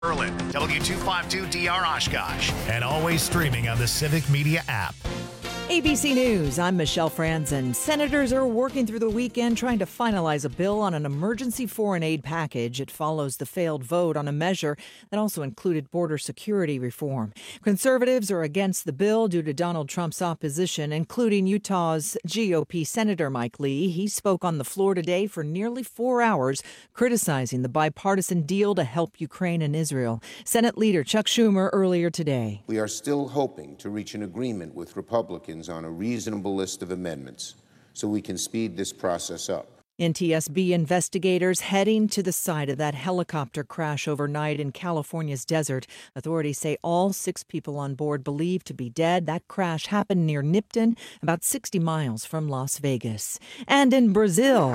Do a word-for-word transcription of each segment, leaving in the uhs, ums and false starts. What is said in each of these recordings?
Berlin, W two fifty-two D R Oshkosh, and always streaming on the Civic Media app. A B C News, I'm Michelle Franzen. Senators are working through the weekend trying to finalize a bill on an emergency foreign aid package. It follows the failed vote on a measure that also included border security reform. Conservatives are against the bill due to Donald Trump's opposition, including Utah's G O P Senator Mike Lee. He spoke on the floor today for nearly four hours, criticizing the bipartisan deal to help Ukraine and Israel. Senate Leader Chuck Schumer earlier today. We are still hoping to reach an agreement with Republicans on a reasonable list of amendments so we can speed this process up. N T S B investigators heading to the site of that helicopter crash overnight in California's desert. Authorities say all six people on board believed to be dead. That crash happened near Nipton, about sixty miles from Las Vegas. And in Brazil,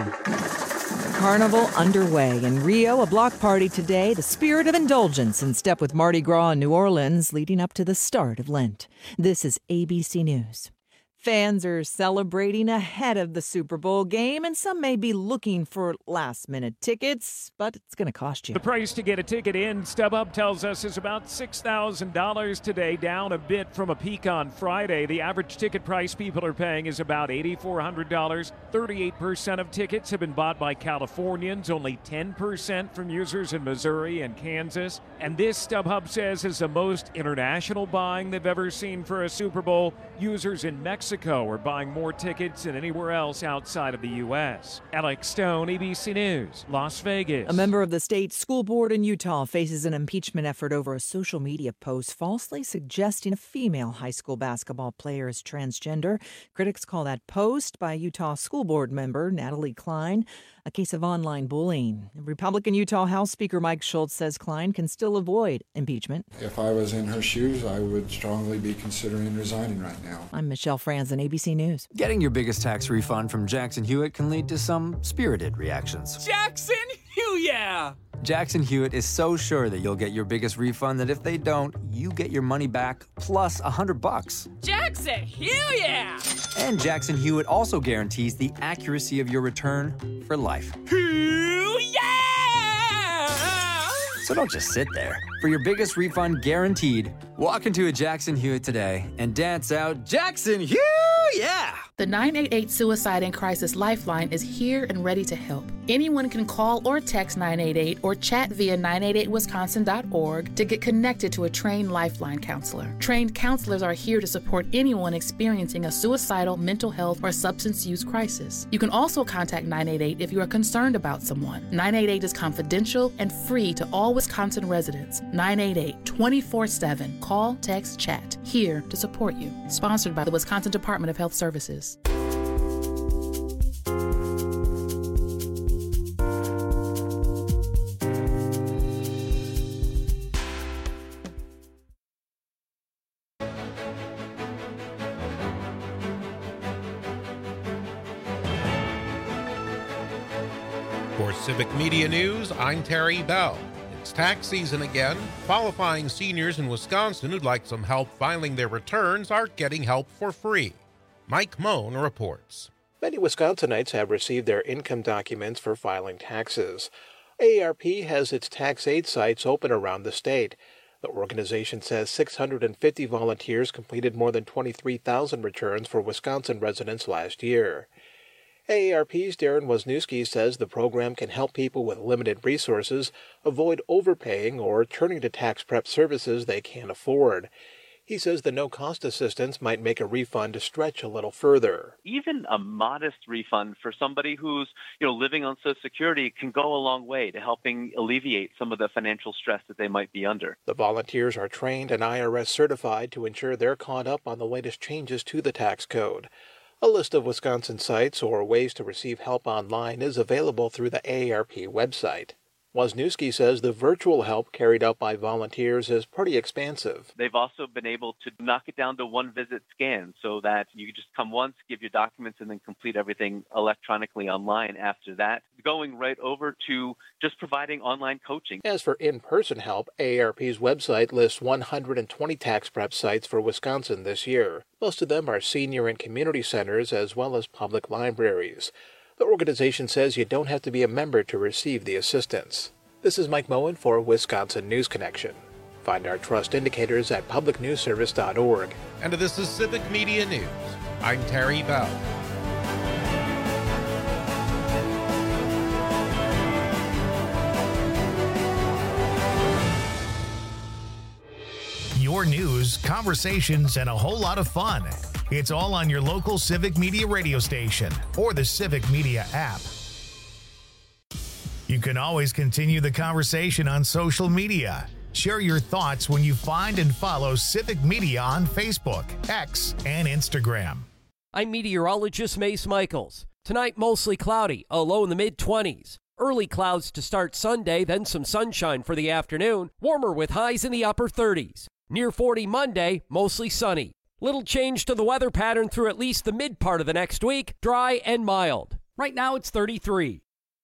Carnival underway. In Rio, a block party today, the spirit of indulgence in step with Mardi Gras in New Orleans, leading up to the start of Lent. This is A B C News. Fans are celebrating ahead of the Super Bowl game, and some may be looking for last-minute tickets, but it's going to cost you. The price to get a ticket in, StubHub tells us, is about six thousand dollars today, down a bit from a peak on Friday. The average ticket price people are paying is about eight thousand four hundred dollars. thirty-eight percent of tickets have been bought by Californians, only ten percent from users in Missouri and Kansas. And this, StubHub says, is the most international buying they've ever seen for a Super Bowl. Users in Mexico are buying more tickets than anywhere else outside of the U S Alex Stone, A B C News, Las Vegas. A member of the state school board in Utah faces an impeachment effort over a social media post falsely suggesting a female high school basketball player is transgender. Critics call that post by Utah school board member Natalie Klein a case of online bullying. Republican Utah House Speaker Mike Schultz says Klein can still avoid impeachment. If I was in her shoes, I would strongly be considering resigning right now. I'm Michelle Franzen, A B C News. Getting your biggest tax refund from Jackson Hewitt can lead to some spirited reactions. Jackson Hewitt! Jackson Hewitt is so sure that you'll get your biggest refund that if they don't, you get your money back plus a hundred bucks. Jackson Hewitt! And Jackson Hewitt also guarantees the accuracy of your return for life. Hewitt! So don't just sit there. For your biggest refund guaranteed, walk into a Jackson Hewitt today and dance out Jackson Hewitt! Yeah! The nine eight eight Suicide and Crisis Lifeline is here and ready to help. Anyone can call or text nine eight eight or chat via nine eight eight wisconsin dot org to get connected to a trained Lifeline counselor. Trained counselors are here to support anyone experiencing a suicidal, mental health, or substance use crisis. You can also contact nine eight eight if you are concerned about someone. nine eight eight is confidential and free to all Wisconsin residents. nine eight eight, twenty-four seven. Call, text, chat. Here to support you. Sponsored by the Wisconsin Department of Health Services. For Civic Media News, I'm Terry Bell. It's tax season again. Qualifying seniors in Wisconsin who'd like some help filing their returns are getting help for free. Mike Moan reports. Many Wisconsinites have received their income documents for filing taxes. A A R P has its tax aid sites open around the state. The organization says six hundred fifty volunteers completed more than twenty-three thousand returns for Wisconsin residents last year. A A R P's Darren Wisniewski says the program can help people with limited resources avoid overpaying or turning to tax prep services they can't afford. He says the no-cost assistance might make a refund stretch a little further. Even a modest refund for somebody who's, you know, living on Social Security can go a long way to helping alleviate some of the financial stress that they might be under. The volunteers are trained and I R S certified to ensure they're caught up on the latest changes to the tax code. A list of Wisconsin sites or ways to receive help online is available through the A A R P website. Wisniewski says the virtual help carried out by volunteers is pretty expansive. They've also been able to knock it down to one visit scan so that you just come once, give your documents, and then complete everything electronically online after that, going right over to just providing online coaching. As for in-person help, A A R P's website lists one hundred twenty tax prep sites for Wisconsin this year. Most of them are senior and community centers as well as public libraries. The organization says you don't have to be a member to receive the assistance. This is Mike Moen for Wisconsin News Connection. Find our trust indicators at public news service dot org. And this is Civic Media News. I'm Terry Bell. Your news, conversations, and a whole lot of fun. It's all on your local Civic Media radio station or the Civic Media app. You can always continue the conversation on social media. Share your thoughts when you find and follow Civic Media on Facebook, X, and Instagram. I'm meteorologist Mace Michaels. Tonight, mostly cloudy, a low in the mid-twenties. Early clouds to start Sunday, then some sunshine for the afternoon. Warmer with highs in the upper thirties. Near forty Monday, mostly sunny. Little change to the weather pattern through at least the mid part of the next week, dry and mild. Right now, it's thirty-three.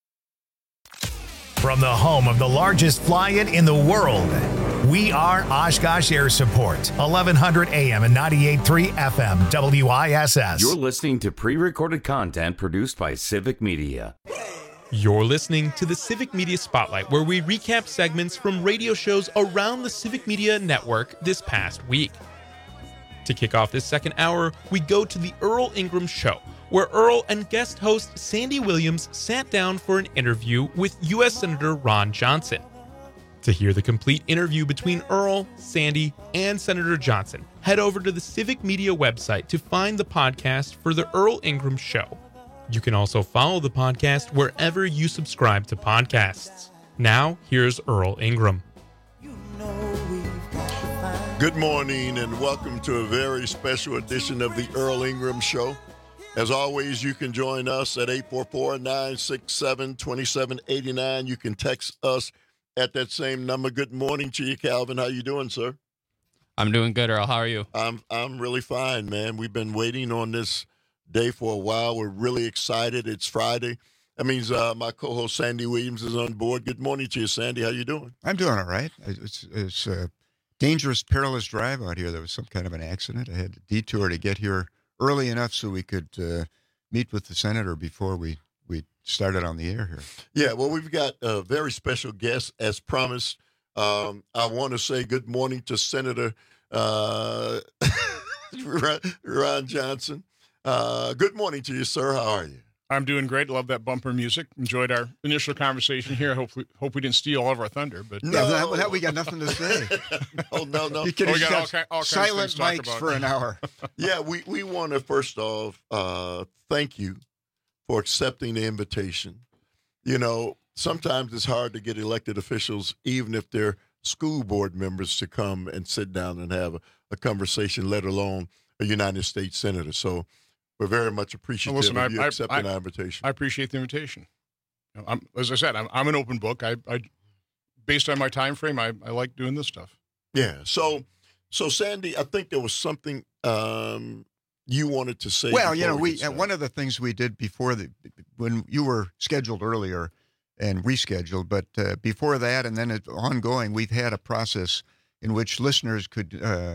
From the home of the largest fly-in in the world, we are Oshkosh Air Support, eleven hundred A M and ninety-eight point three F M, W I S S. You're listening to pre-recorded content produced by Civic Media. You're listening to the Civic Media Spotlight, where we recap segments from radio shows around the Civic Media Network this past week. To kick off this second hour, we go to the Earl Ingram Show, where Earl and guest host Sandy Williams sat down for an interview with U S Senator Ron Johnson. To hear the complete interview between Earl, Sandy, and Senator Johnson, head over to the Civic Media website to find the podcast for the Earl Ingram Show. You can also follow the podcast wherever you subscribe to podcasts. Now, here's Earl Ingram. Good morning and welcome to a very special edition of the Earl Ingram Show. As always, you can join us at eight four four, nine six seven, two seven eight nine. You can text us at that same number. Good morning to you, Calvin. How you doing, sir? I'm doing good, Earl. How are you? I'm I'm really fine, man. We've been waiting on this day for a while. We're really excited. It's Friday. That means uh, my co-host Sandy Williams is on board. Good morning to you, Sandy. How you doing? I'm doing all right. It's it's a dangerous, perilous drive out here. There was some kind of an accident. I had to detour to get here early enough so we could uh, meet with the senator before we, we started on the air here. Yeah, well, we've got a very special guest, as promised. Um, I want to say good morning to Senator uh, Ron Johnson. Uh, good morning to you, sir. How are you? I'm doing great. Love that bumper music. Enjoyed our initial conversation here. Hope we, hope we didn't steal all of our thunder. But no, that, that we got nothing to say. oh no, no. You could oh, have we got all, got all silent mics for an hour. yeah, we we want to first off uh, thank you for accepting the invitation. You know, sometimes it's hard to get elected officials, even if they're school board members, to come and sit down and have a, a conversation, let alone a United States senator. So we're very much appreciative Listen, of I, you I, accepting I, our invitation. I appreciate the invitation. You know, I'm, as I said, I'm, I'm an open book. I, I, based on my time frame, I, I like doing this stuff. Yeah. So, so Sandy, I think there was something um, you wanted to say. Well, you know, we uh, one of the things we did before the when you were scheduled earlier and rescheduled, but uh, before that and then it, ongoing, we've had a process in which listeners could uh,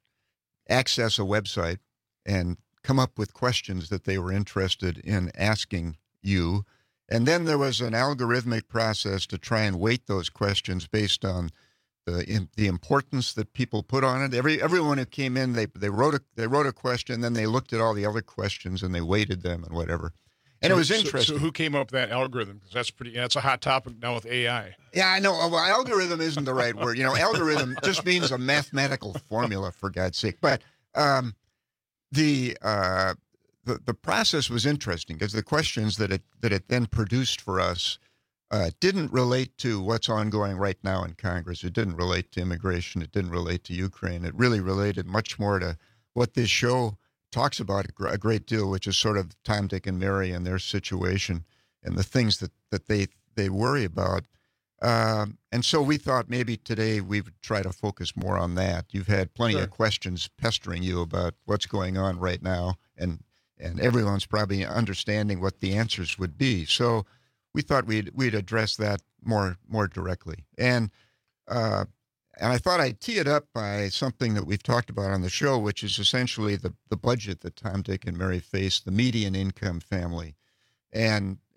access a website and come up with questions that they were interested in asking you. And then there was an algorithmic process to try and weight those questions based on the in, the importance that people put on it. Every everyone who came in, they they wrote a they wrote a question, then they looked at all the other questions and they weighted them and whatever. And so, it was so, interesting. So who came up with that algorithm? Because that's pretty. That's a hot topic now with A I. Yeah, I know. Well, algorithm isn't the right word. You know, algorithm just means a mathematical formula, for God's sake. But um, the uh, the the process was interesting because the questions that it that it then produced for us uh, didn't relate to what's ongoing right now in Congress. It didn't relate to immigration. It didn't relate to Ukraine. It really related much more to what this show talks about a great deal, which is sort of Tom, Dick, and Mary and their situation and the things that, that they they worry about. Um, and so we thought maybe today we would try to focus more on that. You've had plenty sure. of questions pestering you about what's going on right now, and and everyone's probably understanding what the answers would be. So we thought we'd we'd address that more more directly. And uh, And I thought I'd tee it up by something that we've talked about on the show, which is essentially the, the budget that Tom, Dick, and Mary face, the median income family. And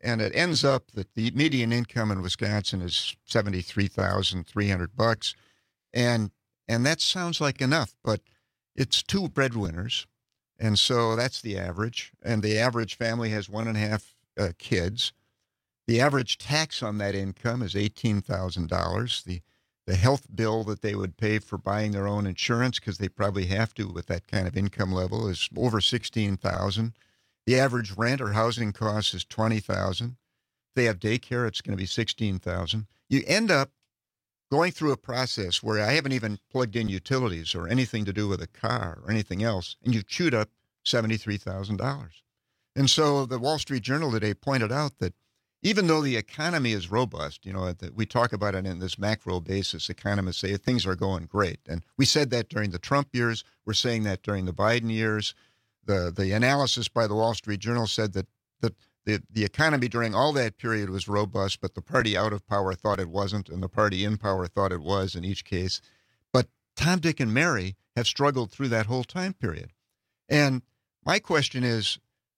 and it ends up that the median income in Wisconsin is seventy-three thousand three hundred bucks, and and that sounds like enough, but it's two breadwinners, and so that's the average. And the average family has one and a half uh, kids. The average tax on that income is eighteen thousand dollars. The the health bill that they would pay for buying their own insurance, because they probably have to with that kind of income level, is over sixteen thousand dollars. The average rent or housing cost is twenty thousand dollars. If they have daycare, it's going to be sixteen thousand dollars. You end up going through a process where I haven't even plugged in utilities or anything to do with a car or anything else, and you've chewed up seventy-three thousand dollars. And so the Wall Street Journal today pointed out that even though the economy is robust, you know, that we talk about it in this macro basis, economists say things are going great. And we said that during the Trump years. We're saying that during the Biden years. The the analysis by the Wall Street Journal said that, that the, the economy during all that period was robust, but the party out of power thought it wasn't, and the party in power thought it was in each case. But Tom, Dick, and Mary have struggled through that whole time period. And my question is,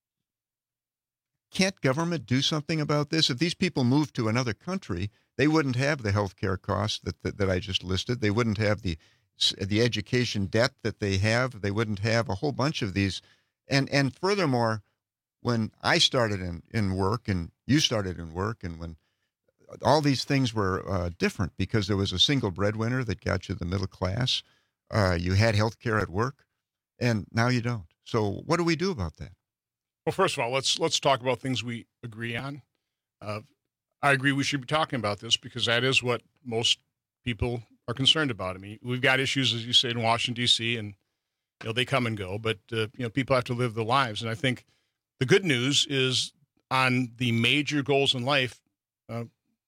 can't government do something about this? If these people moved to another country, they wouldn't have the health care costs that, that, that I just listed. They wouldn't have the the education debt that they have. They wouldn't have a whole bunch of these. And and furthermore, when I started in, in work and you started in work, and when all these things were uh, different because there was a single breadwinner that got you the middle class, uh, you had health care at work, and now you don't. So what do we do about that? Well, first of all, let's let's talk about things we agree on. Uh, I agree we should be talking about this because that is what most people are concerned about. I mean, we've got issues, as you say, in Washington, D C, and you know they come and go, but uh, you know people have to live their lives. And I think the good news is on the major goals in life, uh,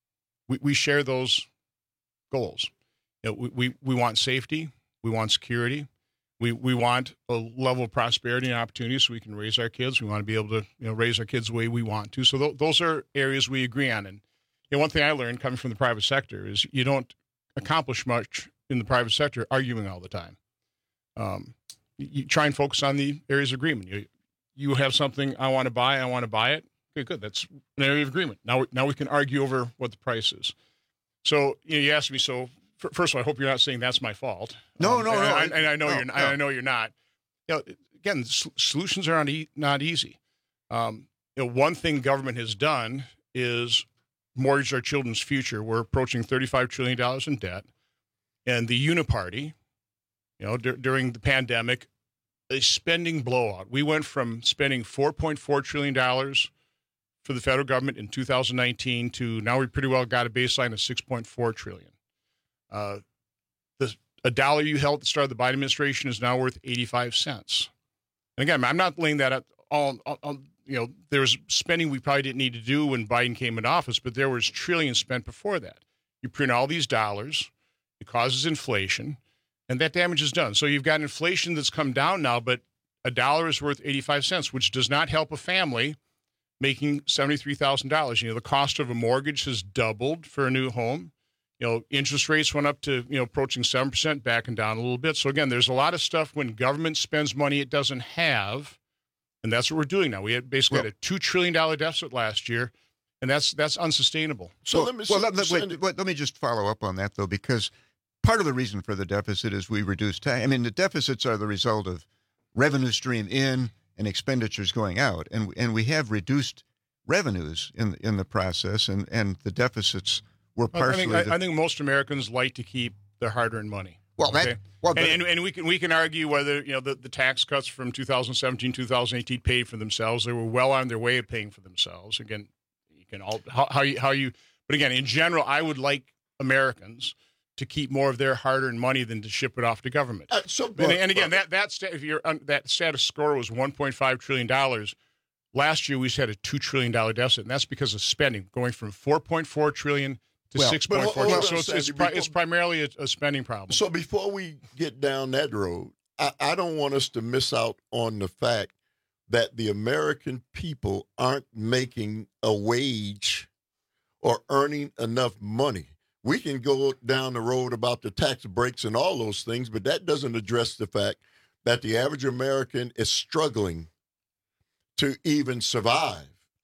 we, we share those goals. You know, we, we we want safety, we want security, we we want a level of prosperity and opportunity so we can raise our kids. We want to be able to you know raise our kids the way we want to. So th- those are areas we agree on. And you know, one thing I learned coming from the private sector is you don't accomplish much in the private sector arguing all the time. Um, you, you try and focus on the areas of agreement. You you have something I want to buy, I want to buy it. Okay, good. That's an area of agreement. Now now we can argue over what the price is. So you know, you asked me. So f- first of all, I hope you're not saying that's my fault. No, um, no, and no. I, and I know no, you're. Not, no. I know you're not. You know, again, s- solutions are not, e- not easy. Um, you know, one thing government has done is mortgage our children's future. We're approaching thirty-five trillion dollars in debt. And the Uniparty, you know, d- during the pandemic, a spending blowout. We went from spending four point four trillion dollars for the federal government in two thousand nineteen to now we pretty well got a baseline of six point four trillion dollars. Uh, the, a dollar you held at the start of the Biden administration is now worth eighty-five cents. And again, I'm not laying that at all, all, all. You know, there was spending we probably didn't need to do when Biden came into office, but there was trillions spent before that. You print all these dollars. It causes inflation, and that damage is done. So you've got inflation that's come down now, but a dollar is worth eighty-five cents, which does not help a family making seventy-three thousand dollars. You know, the cost of a mortgage has doubled for a new home. You know, interest rates went up to, you know, approaching seven percent, backing down a little bit. So again, there's a lot of stuff when government spends money it doesn't have, and that's what we're doing now. We had basically well, had a two trillion dollars deficit last year, and that's that's unsustainable. So, so let me, well, let, let, wait, wait, let me just follow up on that, though, because part of the reason for the deficit is we reduce tax. I mean, the deficits are the result of revenue stream in and expenditures going out, and and we have reduced revenues in in the process, and, and the deficits were partially. I think, the, I think most Americans like to keep their hard-earned money. Well, okay? that well, and, and and we can we can argue whether you know the, the tax cuts from two thousand seventeen, two thousand eighteen paid for themselves. They were well on their way of paying for themselves. Again, you can all how, how you how you. But again, in general, I would like Americans to keep more of their hard-earned money than to ship it off to government. Uh, so, and, and again, that that sta- if you're um, that status score was one point five trillion dollars. Last year, we just had a two trillion dollars deficit, and that's because of spending going from four point four trillion dollars to well, six point four trillion dollars. So it's, it's, before, pri- it's primarily a, a spending problem. So before we get down that road, I, I don't want us to miss out on the fact that the American people aren't making a wage or earning enough money. We can go down the road about the tax breaks and all those things, but that doesn't address the fact that the average American is struggling to even survive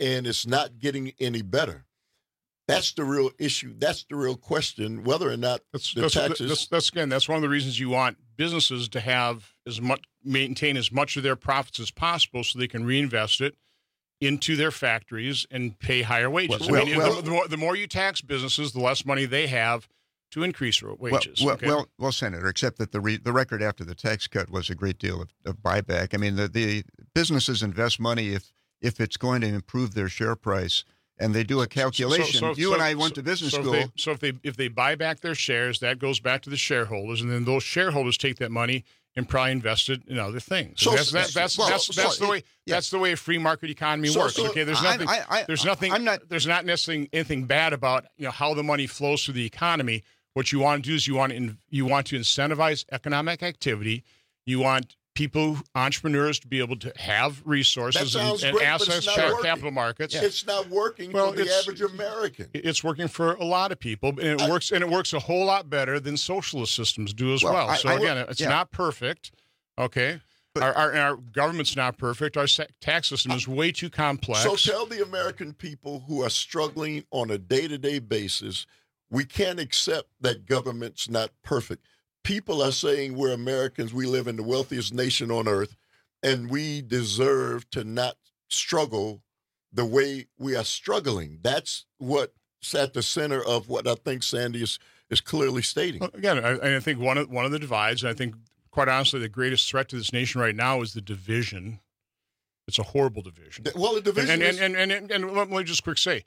and it's not getting any better. That's the real issue. That's the real question, whether or not that's, the that's, taxes. That's, that's, again, that's one of the reasons you want businesses to have as much, maintain as much of their profits as possible so they can reinvest it into their factories and pay higher wages. Well, I mean, well, the, the, more, the more you tax businesses, the less money they have to increase wages. Well, well, okay? well, well, Senator, except that the re, the record after the tax cut was a great deal of, of buyback. I mean, the, the businesses invest money if if it's going to improve their share price. And they do a calculation. So, so, you so, and I went so, to business so school. If they, so if they if they buy back their shares, that goes back to the shareholders, and then those shareholders take that money and probably invest it in other things. So, so that's that, that's well, that's, that's so, the way yeah. that's the way a free market economy so, works. So okay, there's I, nothing. I, I, there's nothing. I'm not, there's not necessarily anything bad about you know how the money flows through the economy. What you want to do is you want to you want to incentivize economic activity. You want people, entrepreneurs, to be able to have resources and, and great, access to capital markets. It's not working well, for the average American. It's working for a lot of people, and it I, works and it works a whole lot better than socialist systems do as well. well. I, so I, again, it's yeah. not perfect. Okay. But, our, our, our government's not perfect. Our tax system is way too complex. So tell the American people who are struggling on a day-to-day basis, we can't accept that government's not perfect. People are saying we're Americans, we live in the wealthiest nation on earth, and we deserve to not struggle the way we are struggling. That's what's at the center of what I think Sandy is, is clearly stating. Well, again, I, I think one of one of the divides, and I think, quite honestly, the greatest threat to this nation right now is the division. It's a horrible division. Well, the division and, is... And, and, and, and, and let me just quick say,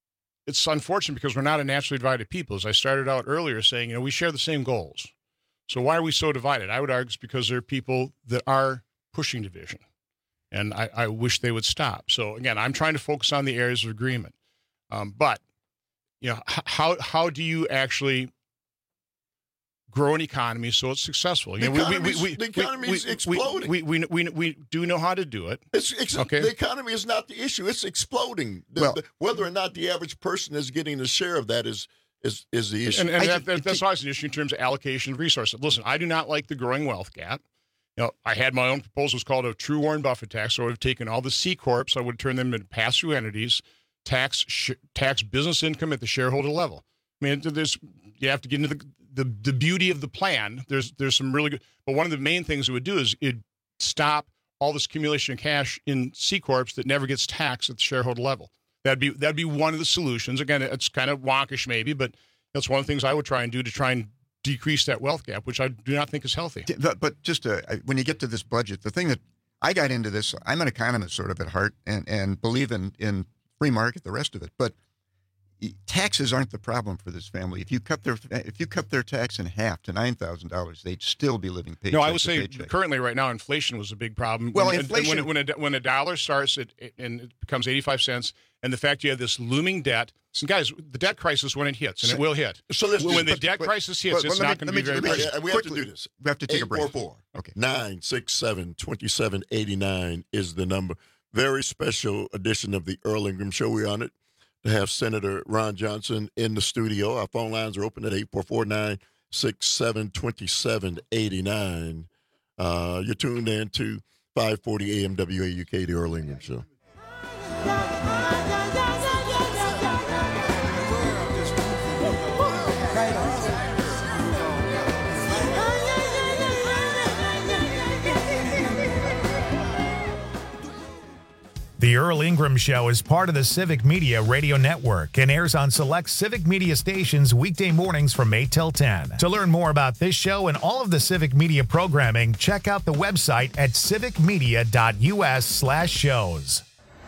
it's unfortunate because we're not a naturally divided people. As I started out earlier saying, you know, we share the same goals. So why are we so divided? I would argue it's because there are people that are pushing division, and I, I wish they would stop. So again, I'm trying to focus on the areas of agreement. Um, but you know, how how do you actually grow an economy so it's successful? You the know, economy we, we, we, the economy is exploding. We we, we we we do know how to do it. It's, it's, okay. The economy is not the issue; it's exploding. The, well, the, whether or not the average person is getting a share of that is. Is, is the issue. And, and that, that, that's always an issue in terms of allocation of resources. Listen, I do not like the growing wealth gap. You know, I had my own proposal. It's called a true Warren Buffett tax. So I would have taken all the C corps, I would turn them into pass-through entities, tax sh- tax business income at the shareholder level. I mean, there's you have to get into the, the the beauty of the plan. There's there's some really good, but one of the main things it would do is it stop all this accumulation of cash in C corps that never gets taxed at the shareholder level. That'd be that'd be one of the solutions. Again, it's kind of wonkish maybe, but that's one of the things I would try and do to try and decrease that wealth gap, which I do not think is healthy. But, but just uh, when you get to this budget, the thing that I got into this, I'm an economist sort of at heart and, and believe in, in free market, the rest of it. But taxes aren't the problem for this family. If you cut their if you cut their tax in half to nine thousand dollars, they'd still be living paycheck No, I would say paycheck. Currently, right now, inflation was a big problem. Well, when, inflation when, when, a, when a dollar starts it, it, and it becomes eighty-five cents, and the fact you have this looming debt. So, guys, the debt crisis when it hits, and it will hit. So let's when just, the but, debt but, crisis hits, but, it's not going to be very much. much. We have to do this. We have to take a break. eight four four Okay. nine six seven, two seven eight nine is the number. Very special edition of the Earl Ingram Show. We're on it to have Senator Ron Johnson in the studio. Our phone lines are open at eight four four, nine six seven, two seven eight nine. Uh, you're tuned in to five forty A M W A U K, the Earl Ingram Show. The Earl Ingram Show is part of the Civic Media Radio Network and airs on select Civic Media stations weekday mornings from eight till ten. To learn more about this show and all of the Civic Media programming, check out the website at civicmedia.us slash shows.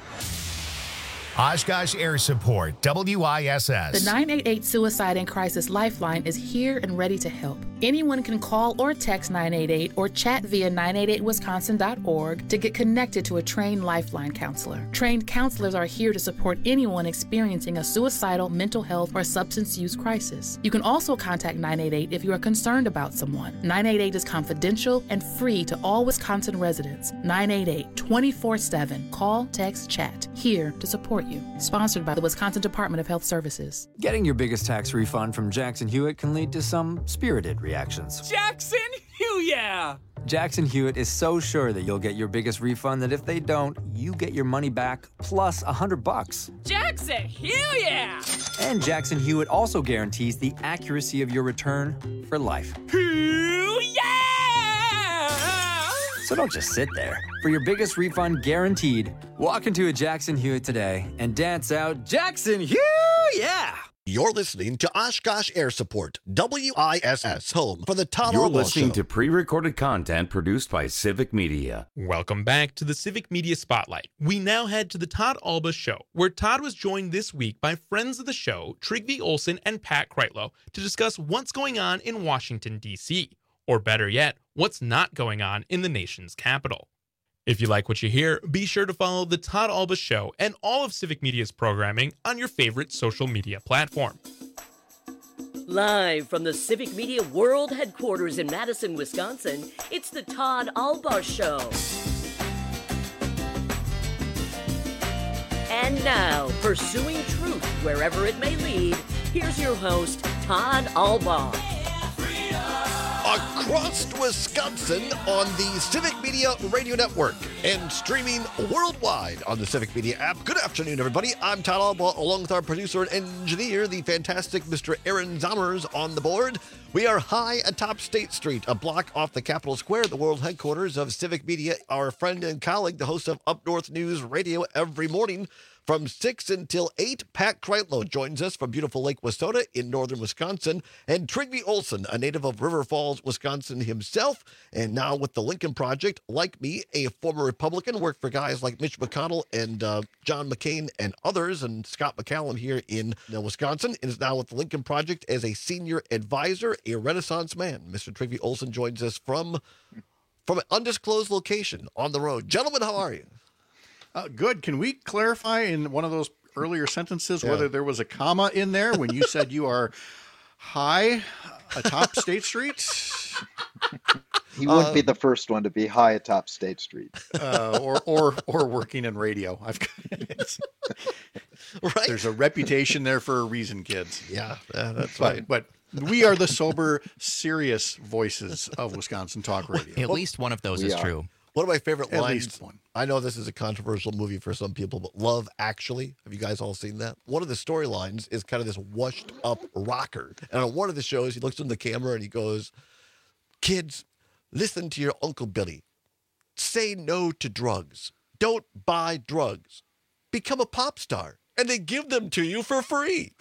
Oshkosh Air Support, W I S S. The nine eight eight Suicide and Crisis Lifeline is here and ready to help. Anyone can call or text nine eight eight or chat via nine eight eight wisconsin dot org to get connected to a trained Lifeline counselor. Trained counselors are here to support anyone experiencing a suicidal, mental health, or substance use crisis. You can also contact nine eight eight if you are concerned about someone. nine eight eight is confidential and free to all Wisconsin residents. nine eight eight, twenty-four seven. Call, text, chat. Here to support you. Sponsored by the Wisconsin Department of Health Services. Getting your biggest tax refund from Jackson Hewitt can lead to some spirited reactions. Jackson Hewitt! Jackson Hewitt is so sure that you'll get your biggest refund that if they don't, you get your money back plus a hundred bucks. Jackson Hewitt! And Jackson Hewitt also guarantees the accuracy of your return for life. Hewitt! So don't just sit there. For your biggest refund guaranteed, walk into a Jackson Hewitt today and dance out Jackson Hewitt! Yeah! You're listening to Oshkosh Air Support, W I S S, home for the Todd You're Albaugh listening Show. to pre-recorded content produced by Civic Media. Welcome back to the Civic Media Spotlight. We now head to the Todd Albaugh Show, where Todd was joined this week by friends of the show, Trygve Olsen and Pat Kreitlow, to discuss what's going on in Washington, D C, or better yet, what's not going on in the nation's capital. If you like what you hear, be sure to follow the Todd Albaugh Show and all of Civic Media's programming on your favorite social media platform. Live from the Civic Media World Headquarters in Madison, Wisconsin, it's the Todd Albaugh Show. And now, pursuing truth wherever it may lead, here's your host, Todd Albaugh. Across Wisconsin on the Civic Media Radio Network and streaming worldwide on the Civic Media app. Good afternoon, everybody. I'm Todd Albaugh, along with our producer and engineer, the fantastic Mister Aaron Zommers, on the board. We are high atop State Street, a block off the Capitol Square, the world headquarters of Civic Media. Our friend and colleague, the host of Up North News Radio every morning, from six until eight, Pat Kreitlow joins us from beautiful Lake Wissota in northern Wisconsin, and Trygve Olsen, a native of River Falls, Wisconsin himself, and now with the Lincoln Project, like me, a former Republican, worked for guys like Mitch McConnell and uh, John McCain and others, and Scott McCallum here in uh, Wisconsin, and is now with the Lincoln Project as a senior advisor, a Renaissance man. Mister Trygve Olsen joins us from, from an undisclosed location on the road. Gentlemen, how are you? Uh, good. Can we clarify in one of those earlier sentences Yeah. whether there was a comma in there when you said you are high atop State Street? He wouldn't Uh, be the first one to be high atop State Street. Uh, or or or working in radio. I've it's, right. There's a reputation there for a reason, kids. Yeah, uh, that's but, right. But we are the sober, serious voices of Wisconsin Talk Radio. At least one of those We is are. true. One of my favorite At lines. least one. I know this is a controversial movie for some people, but Love Actually. Have you guys all seen that? One of the storylines is kind of this washed up rocker. And on one of the shows, he looks in the camera and he goes, "Kids, listen to your Uncle Billy. Say no to drugs. Don't buy drugs. Become a pop star. And they give them to you for free."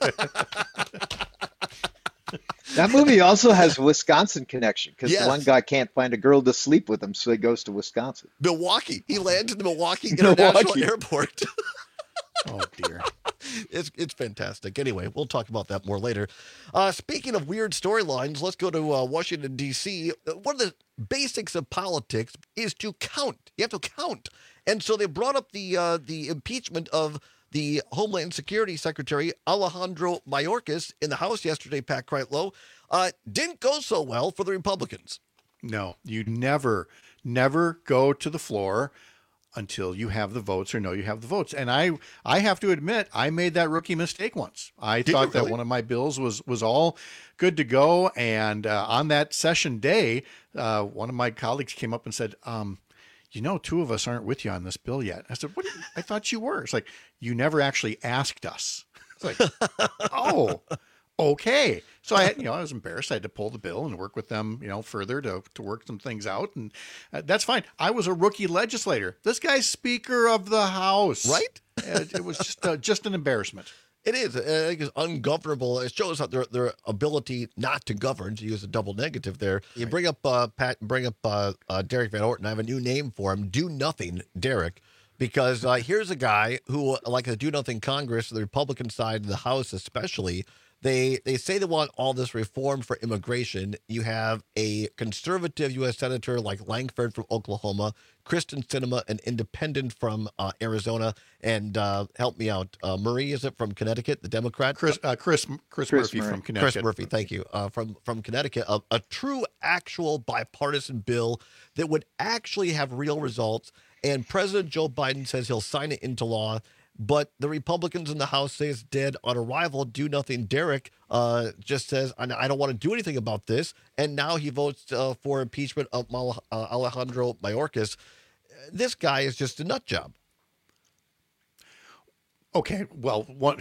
That movie also has Wisconsin connection because Yes. the one guy can't find a girl to sleep with him, so he goes to Wisconsin. Milwaukee. He lands in the Milwaukee International Milwaukee. Airport. Oh, dear. It's it's fantastic. Anyway, we'll talk about that more later. Uh, speaking of weird storylines, let's go to uh, Washington, D C. One of the basics of politics is to count. You have to count. And so they brought up the uh, the impeachment of the Homeland Security Secretary Alejandro Mayorkas in the House yesterday, Pat Kreitlow. Uh, didn't go so well for the Republicans. No, you never, never go to the floor until you have the votes or know you have the votes. And I, I have to admit, I made that rookie mistake once. I Did you thought that really? one of my bills was was all good to go. And uh, on that session day, uh, one of my colleagues came up and said, um, you know, two of us aren't with you on this bill yet. I said, what? I thought you were. It's like, you never actually asked us. It's like, oh, okay. So I had, you know, I was embarrassed. I had to pull the bill and work with them, you know, further to, to work some things out. And uh, that's fine. I was a rookie legislator. This guy's Speaker of the House. Right? it, it was just, uh, just an embarrassment. It is. I think it's ungovernable. It shows how their their ability not to govern, to use a double negative there. You bring up uh, Pat, bring up uh, uh, Derek Van Orton. I have a new name for him, Do Nothing Derek, because uh, here's a guy who, like a Do Nothing Congress, the Republican side of the House especially, They they say they want all this reform for immigration. You have a conservative U S senator like Langford from Oklahoma, Kristen Sinema, an independent from uh, Arizona, and uh, help me out, uh, Murray, is it from Connecticut, the Democrat? Chris uh, Chris Chris, Chris Murphy Murray. from Connecticut. Chris Murphy, thank you, uh, from from Connecticut. A, a true, actual bipartisan bill that would actually have real results. And President Joe Biden says he'll sign it into law. but the Republicans in the House say it's dead on arrival. Do Nothing Derek uh, just says, I don't want to do anything about this, and now he votes uh, for impeachment of Mal- uh, Alejandro Mayorkas. This guy is just a nut job. Okay, well, one,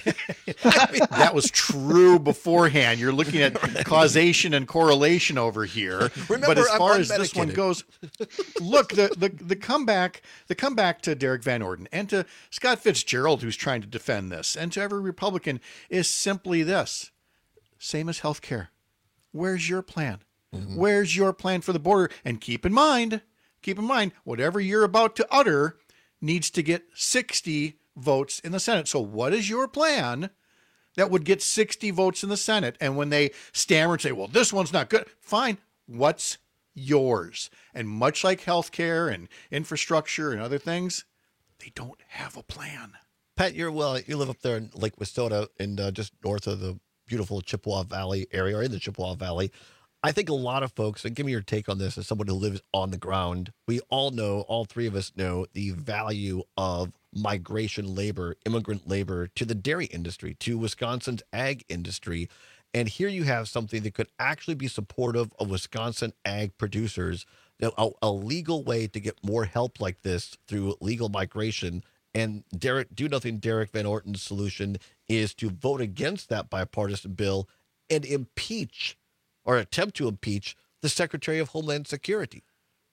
that was true beforehand. You're looking at causation and correlation over here. Remember, but as I'm far as this one unmedicated. goes, look, the, the the comeback, the comeback to Derek Van Orden and to Scott Fitzgerald, who's trying to defend this, and to every Republican, is simply this: same as healthcare. Where's your plan? Mm-hmm. Where's your plan for the border? And keep in mind, keep in mind, whatever you're about to utter needs to get sixty votes in the Senate. So what is your plan that would get sixty votes in the Senate? And when they stammer and say, well, this one's not good, fine. What's yours? And much like healthcare and infrastructure and other things, they don't have a plan. Pat, you're well, you live up there in Lake Wissota and uh, just north of the beautiful Chippewa Valley area, or in the Chippewa Valley. I think a lot of folks, and give me your take on this as someone who lives on the ground, we all know, all three of us know the value of migration labor, immigrant labor to the dairy industry, to Wisconsin's ag industry. And here you have something that could actually be supportive of Wisconsin ag producers, a, a legal way to get more help like this through legal migration. And Derek, Do Nothing Derek Van Orden's solution is to vote against that bipartisan bill and impeach or attempt to impeach the Secretary of Homeland Security.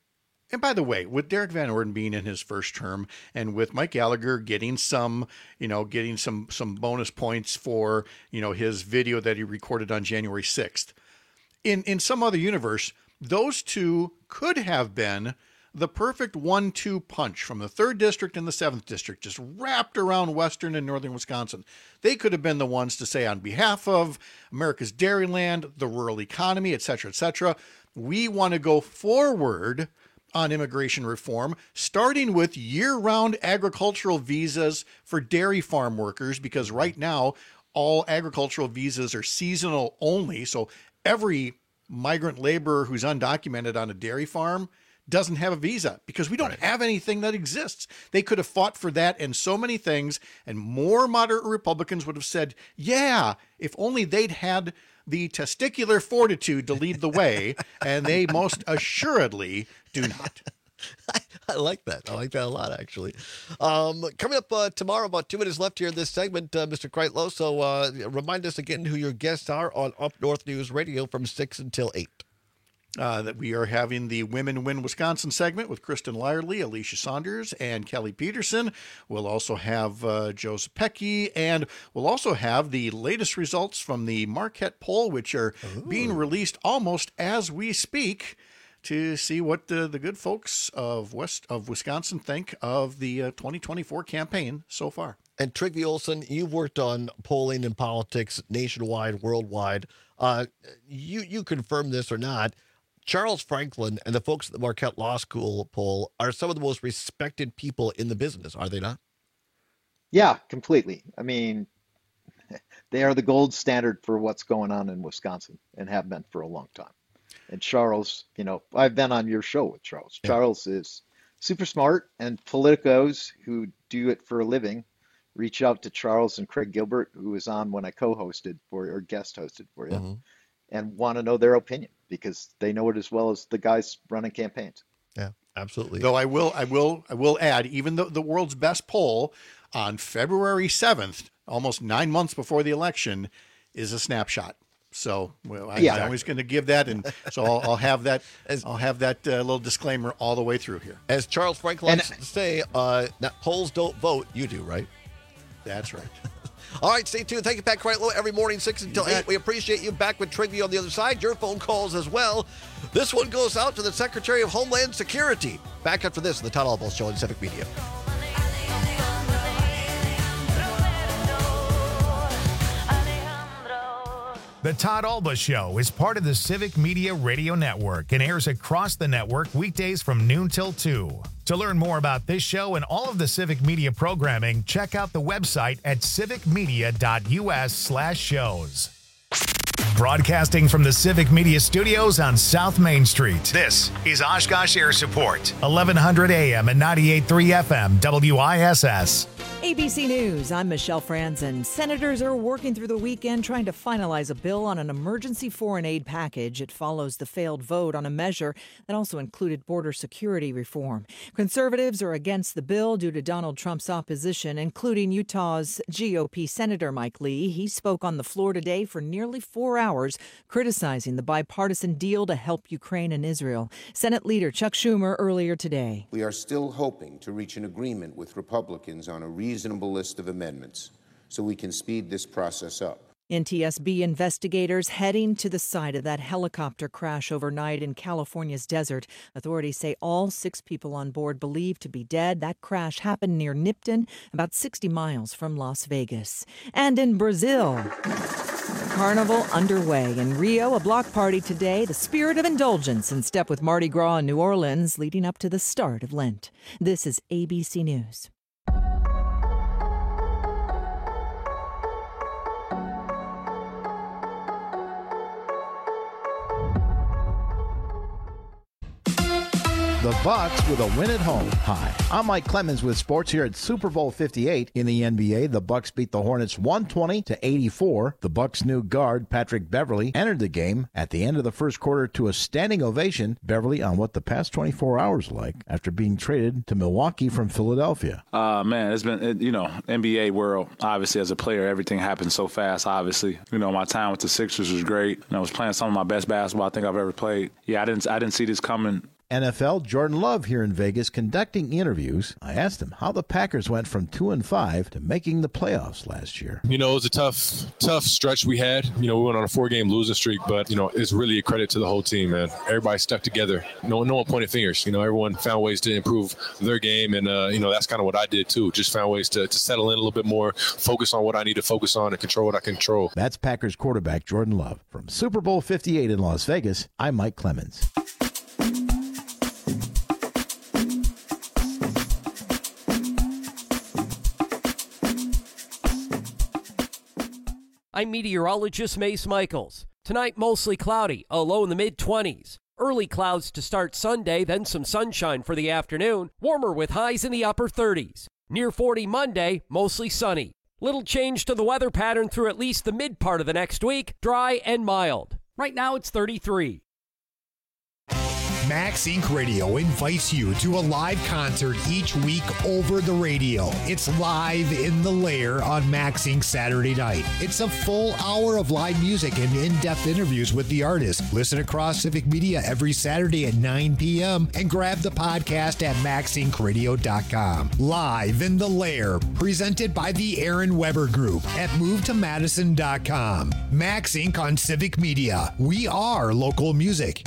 And by the way, with Derek Van Orden being in his first term, and with Mike Gallagher getting some, you know, getting some some bonus points for, you know, his video that he recorded on January sixth, in in some other universe, those two could have been the perfect one two punch from the third district and the seventh district, just wrapped around western and northern Wisconsin. They could have been the ones to say, on behalf of America's dairyland, the rural economy, et cetera, et cetera, we want to go forward on immigration reform, starting with year-round agricultural visas for dairy farm workers, because right now all agricultural visas are seasonal only. So every migrant laborer who's undocumented on a dairy farm doesn't have a visa because we don't right. have anything that exists. They could have fought for that and so many things, and more moderate Republicans would have said, yeah, if only they'd had the testicular fortitude to lead the way, and they most assuredly do not. I, I like that. I like that a lot, actually. Um, coming up uh, tomorrow, about two minutes left here in this segment, uh, Mister Kreitlow. So uh, remind us again who your guests are on Up North News Radio from six until eight. Uh, that we are having the Women Win Wisconsin segment with Kristen Lyerly, Alicia Saunders, and Kelly Peterson. We'll also have uh, Joe Zepecki, and we'll also have the latest results from the Marquette poll, which are Ooh. being released almost as we speak, to see what the, the good folks of West of Wisconsin think of the uh, twenty twenty-four campaign so far. And Trygve Olsen, you've worked on polling and politics nationwide, worldwide. Uh, you you confirm this or not? Charles Franklin and the folks at the Marquette Law School poll are some of the most respected people in the business, are they not? Yeah, completely. I mean, they are the gold standard for what's going on in Wisconsin and have been for a long time. And Charles, you know, I've been on your show with Charles. Yeah. Charles is super smart, and politicos who do it for a living reach out to Charles and Craig Gilbert, who was on when I co-hosted for or guest hosted for you, mm-hmm. and want to know their opinion, because they know it as well as the guys running campaigns. Yeah, absolutely. Though I will, I will, I will add, even though the world's best poll on February seventh, almost nine months before the election, is a snapshot. So, well, I, yeah. I'm always going to give that, and so I'll, I'll have that. As, I'll have that uh, little disclaimer all the way through here. As Charles Franklin likes to say, uh, that polls don't vote, you do, right? That's right. All right, stay tuned. Thank you, Pat Kreitlow, every morning, six until eight. We appreciate you. Back with Trygve on the other side. Your phone calls as well. This one goes out to the Secretary of Homeland Security. Back after this, the Todd Albaugh Show on Civic Media. The Todd Albaugh Show is part of the Civic Media Radio Network and airs across the network weekdays from noon till two. To learn more about this show and all of the Civic Media programming, check out the website at civicmedia.us slash shows. Broadcasting from the Civic Media Studios on South Main Street, this is Oshkosh Air Support, eleven hundred A M and ninety-eight point three F M W I S S. A B C News, I'm Michelle Franzen. Senators are working through the weekend trying to finalize a bill on an emergency foreign aid package. It follows the failed vote on a measure that also included border security reform. Conservatives are against the bill due to Donald Trump's opposition, including Utah's G O P Senator Mike Lee. He spoke on the floor today for nearly four hours, criticizing the bipartisan deal to help Ukraine and Israel. Senate Leader Chuck Schumer earlier today. We are still hoping to reach an agreement with Republicans on a reasonable list of amendments so we can speed this process up. N T S B investigators heading to the site of that helicopter crash overnight in California's desert. Authorities say all six people on board believed to be dead. That crash happened near Nipton, about sixty miles from Las Vegas. And in Brazil, Carnival underway. In Rio, a block party today, the spirit of indulgence in step with Mardi Gras in New Orleans, leading up to the start of Lent. This is A B C News. The Bucks with a win at home. Hi, I'm Mike Clemens with sports here at Super Bowl fifty-eight. In the N B A, the Bucks beat the Hornets one twenty to eighty-four. The Bucks' new guard, Patrick Beverley, entered the game at the end of the first quarter to a standing ovation. Beverley on what the past twenty-four hours like after being traded to Milwaukee from Philadelphia. Uh, man, it's been, it, you know, N B A world, obviously as a player, everything happens so fast, obviously. You know, my time with the Sixers was great. And I was playing some of my best basketball I think I've ever played. Yeah, I didn't, I didn't see this coming. N F L, Jordan Love here in Vegas conducting interviews. I asked him how the Packers went from two and five to making the playoffs last year. You know, it was a tough, tough stretch we had. You know, we went on a four-game losing streak, but, you know, it's really a credit to the whole team, man. Everybody stuck together. No, no one pointed fingers. You know, everyone found ways to improve their game, and, uh, you know, that's kind of what I did, too. Just found ways to, to settle in a little bit more, focus on what I need to focus on, and control what I control. That's Packers quarterback Jordan Love. From Super Bowl fifty-eight in Las Vegas, I'm Mike Clemens. I'm meteorologist Mace Michaels. Tonight, mostly cloudy, a low in the mid-twenties. Early clouds to start Sunday, then some sunshine for the afternoon. Warmer with highs in the upper thirties. Near forty Monday, mostly sunny. Little change to the weather pattern through at least the mid part of the next week. Dry and mild. Right now, it's thirty-three. Max Incorporated. Radio invites you to a live concert each week over the radio. It's Live in the Lair on Max Incorporated. Saturday night. It's a full hour of live music and in-depth interviews with the artist. Listen across Civic Media every Saturday at nine p.m. and grab the podcast at max inc radio dot com. Live in the Lair, presented by the Aaron Weber Group at move to madison dot com. Max Incorporated on Civic Media. We are local music.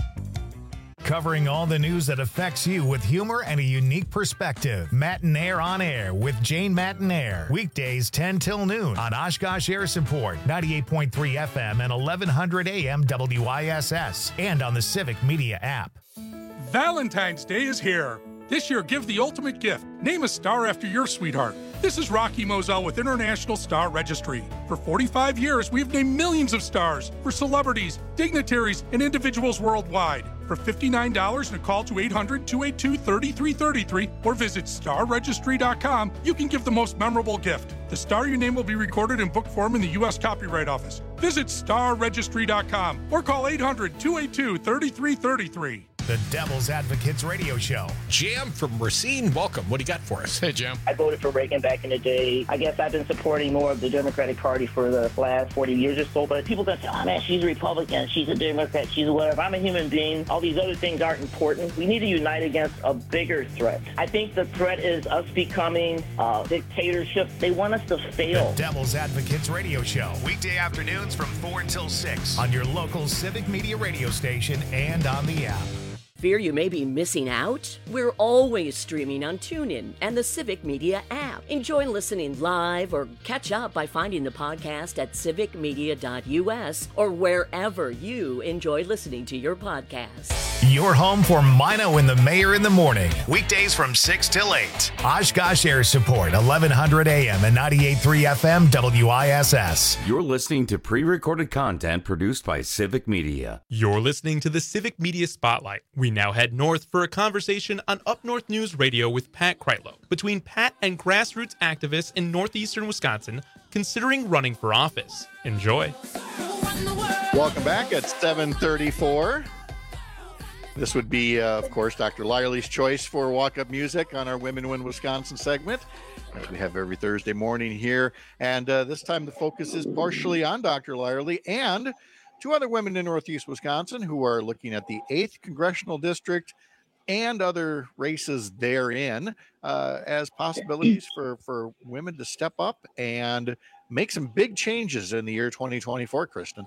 Covering all the news that affects you with humor and a unique perspective. Matinaire on Air with Jane Matinaire. Weekdays ten till noon on Oshkosh Air Support, ninety-eight point three F M and eleven hundred A M W I S S, and on the Civic Media app. Valentine's Day is here. This year, give the ultimate gift. Name a star after your sweetheart. This is Rocky Moselle with International Star Registry. For forty-five years, we've named millions of stars for celebrities, dignitaries, and individuals worldwide. For fifty-nine dollars and a call to eight hundred, two eight two, three three three three or visit star registry dot com, you can give the most memorable gift. The star you name will be recorded in book form in the U S Copyright Office. Visit star registry dot com or call eight hundred, two eight two, three three three three. The Devil's Advocates Radio Show. Jam from Racine, welcome. What do you got for us? Hey, Jam. I voted for Reagan back in the day. I guess I've been supporting more of the Democratic Party for the last forty years or so, but people gonna say, oh man, she's a Republican, she's a Democrat, she's a whatever. I'm a human being. All these other things aren't important. We need to unite against a bigger threat. I think the threat is us becoming a dictatorship. They want us to fail. The Devil's Advocates Radio Show. Weekday afternoons from four until six on your local Civic Media radio station and on the app. Fear you may be missing out? We're always streaming on TuneIn and the Civic Media app. Enjoy listening live or catch up by finding the podcast at civic media dot U S or wherever you enjoy listening to your podcasts. Your home for Mino and the Mayor in the morning. Weekdays from six till eight. Oshkosh Air Support, eleven hundred A M and ninety-eight point three F M W I S S. You're listening to pre-recorded content produced by Civic Media. You're listening to the Civic Media Spotlight. We now head north for a conversation on Up North News Radio with Pat Kreitlow between Pat and grassroots activists in northeastern Wisconsin considering running for office. Enjoy. Welcome back at seven thirty-four. This would be, uh, of course, Doctor Lyerly's choice for walk-up music on our Women Win Wisconsin segment, as we have every Thursday morning here. And uh, this time the focus is partially on Doctor Lyerly and two other women in Northeast Wisconsin who are looking at the eighth Congressional District and other races therein uh, as possibilities for, for women to step up and make some big changes in the year twenty twenty-four, Kristen.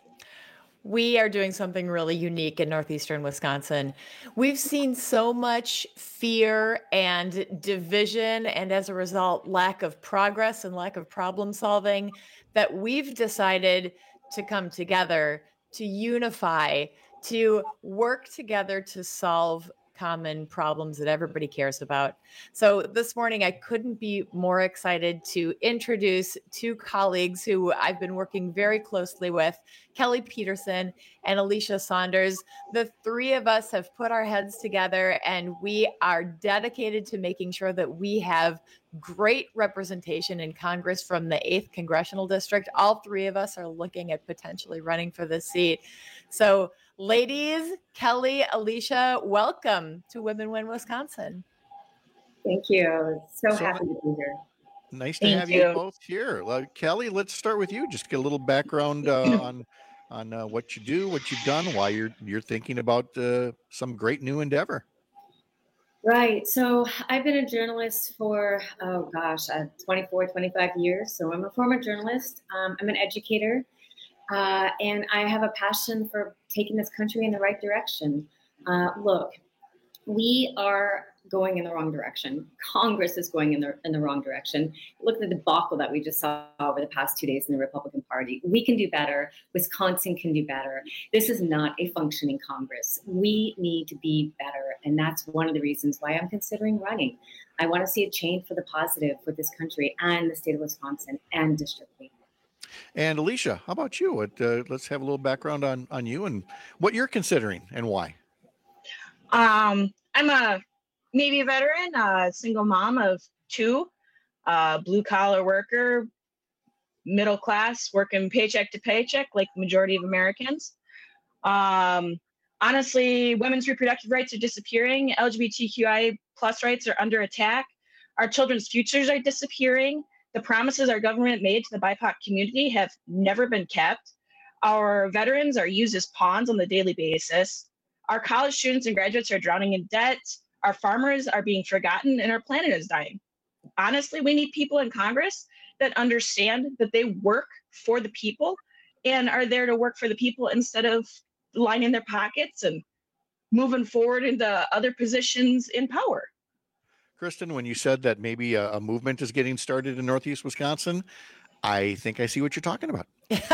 We are doing something really unique in northeastern Wisconsin. We've seen so much fear and division, and as a result, lack of progress and lack of problem solving, that we've decided to come together, to unify, to work together to solve common problems that everybody cares about. So this morning, I couldn't be more excited to introduce two colleagues who I've been working very closely with, Kelly Peterson and Alicia Saunders. The three of us have put our heads together, and we are dedicated to making sure that we have great representation in Congress from the eighth Congressional District. All three of us are looking at potentially running for this seat. So ladies, Kelly, Alicia, welcome to Women Win Wisconsin. Thank you. So, So- happy to be here. Nice to Thank have you you. both here. Uh, Kelly, let's start with you. Just get a little background uh, on on uh, what you do, what you've done, why you're you're thinking about uh, some great new endeavor. Right. So I've been a journalist for, oh gosh, uh, twenty-four, twenty-five years. So I'm a former journalist. Um, I'm an educator. Uh, and I have a passion for taking this country in the right direction. Uh, look, we are going in the wrong direction. Congress is going in the in the wrong direction. Look at the debacle that we just saw over the past two days in the Republican Party. We can do better. Wisconsin can do better. This is not a functioning Congress. We need to be better, and that's one of the reasons why I'm considering running. I want to see a change for the positive for this country and the state of Wisconsin and District eight. And Alicia, how about you? What, uh, let's have a little background on on you and what you're considering and why. Um, I'm a Navy veteran, a single mom of two, uh, blue collar worker, middle class, working paycheck to paycheck like the majority of Americans. Um, honestly, women's reproductive rights are disappearing. L G B T Q I plus rights are under attack. Our children's futures are disappearing. The promises our government made to the B I P O C community have never been kept. Our veterans are used as pawns on a daily basis. Our college students and graduates are drowning in debt. Our farmers are being forgotten, and our planet is dying. Honestly, we need people in Congress that understand that they work for the people and are there to work for the people instead of lining their pockets and moving forward into other positions in power. Kristen, when you said that maybe a, a movement is getting started in Northeast Wisconsin, I think I see what you're talking about.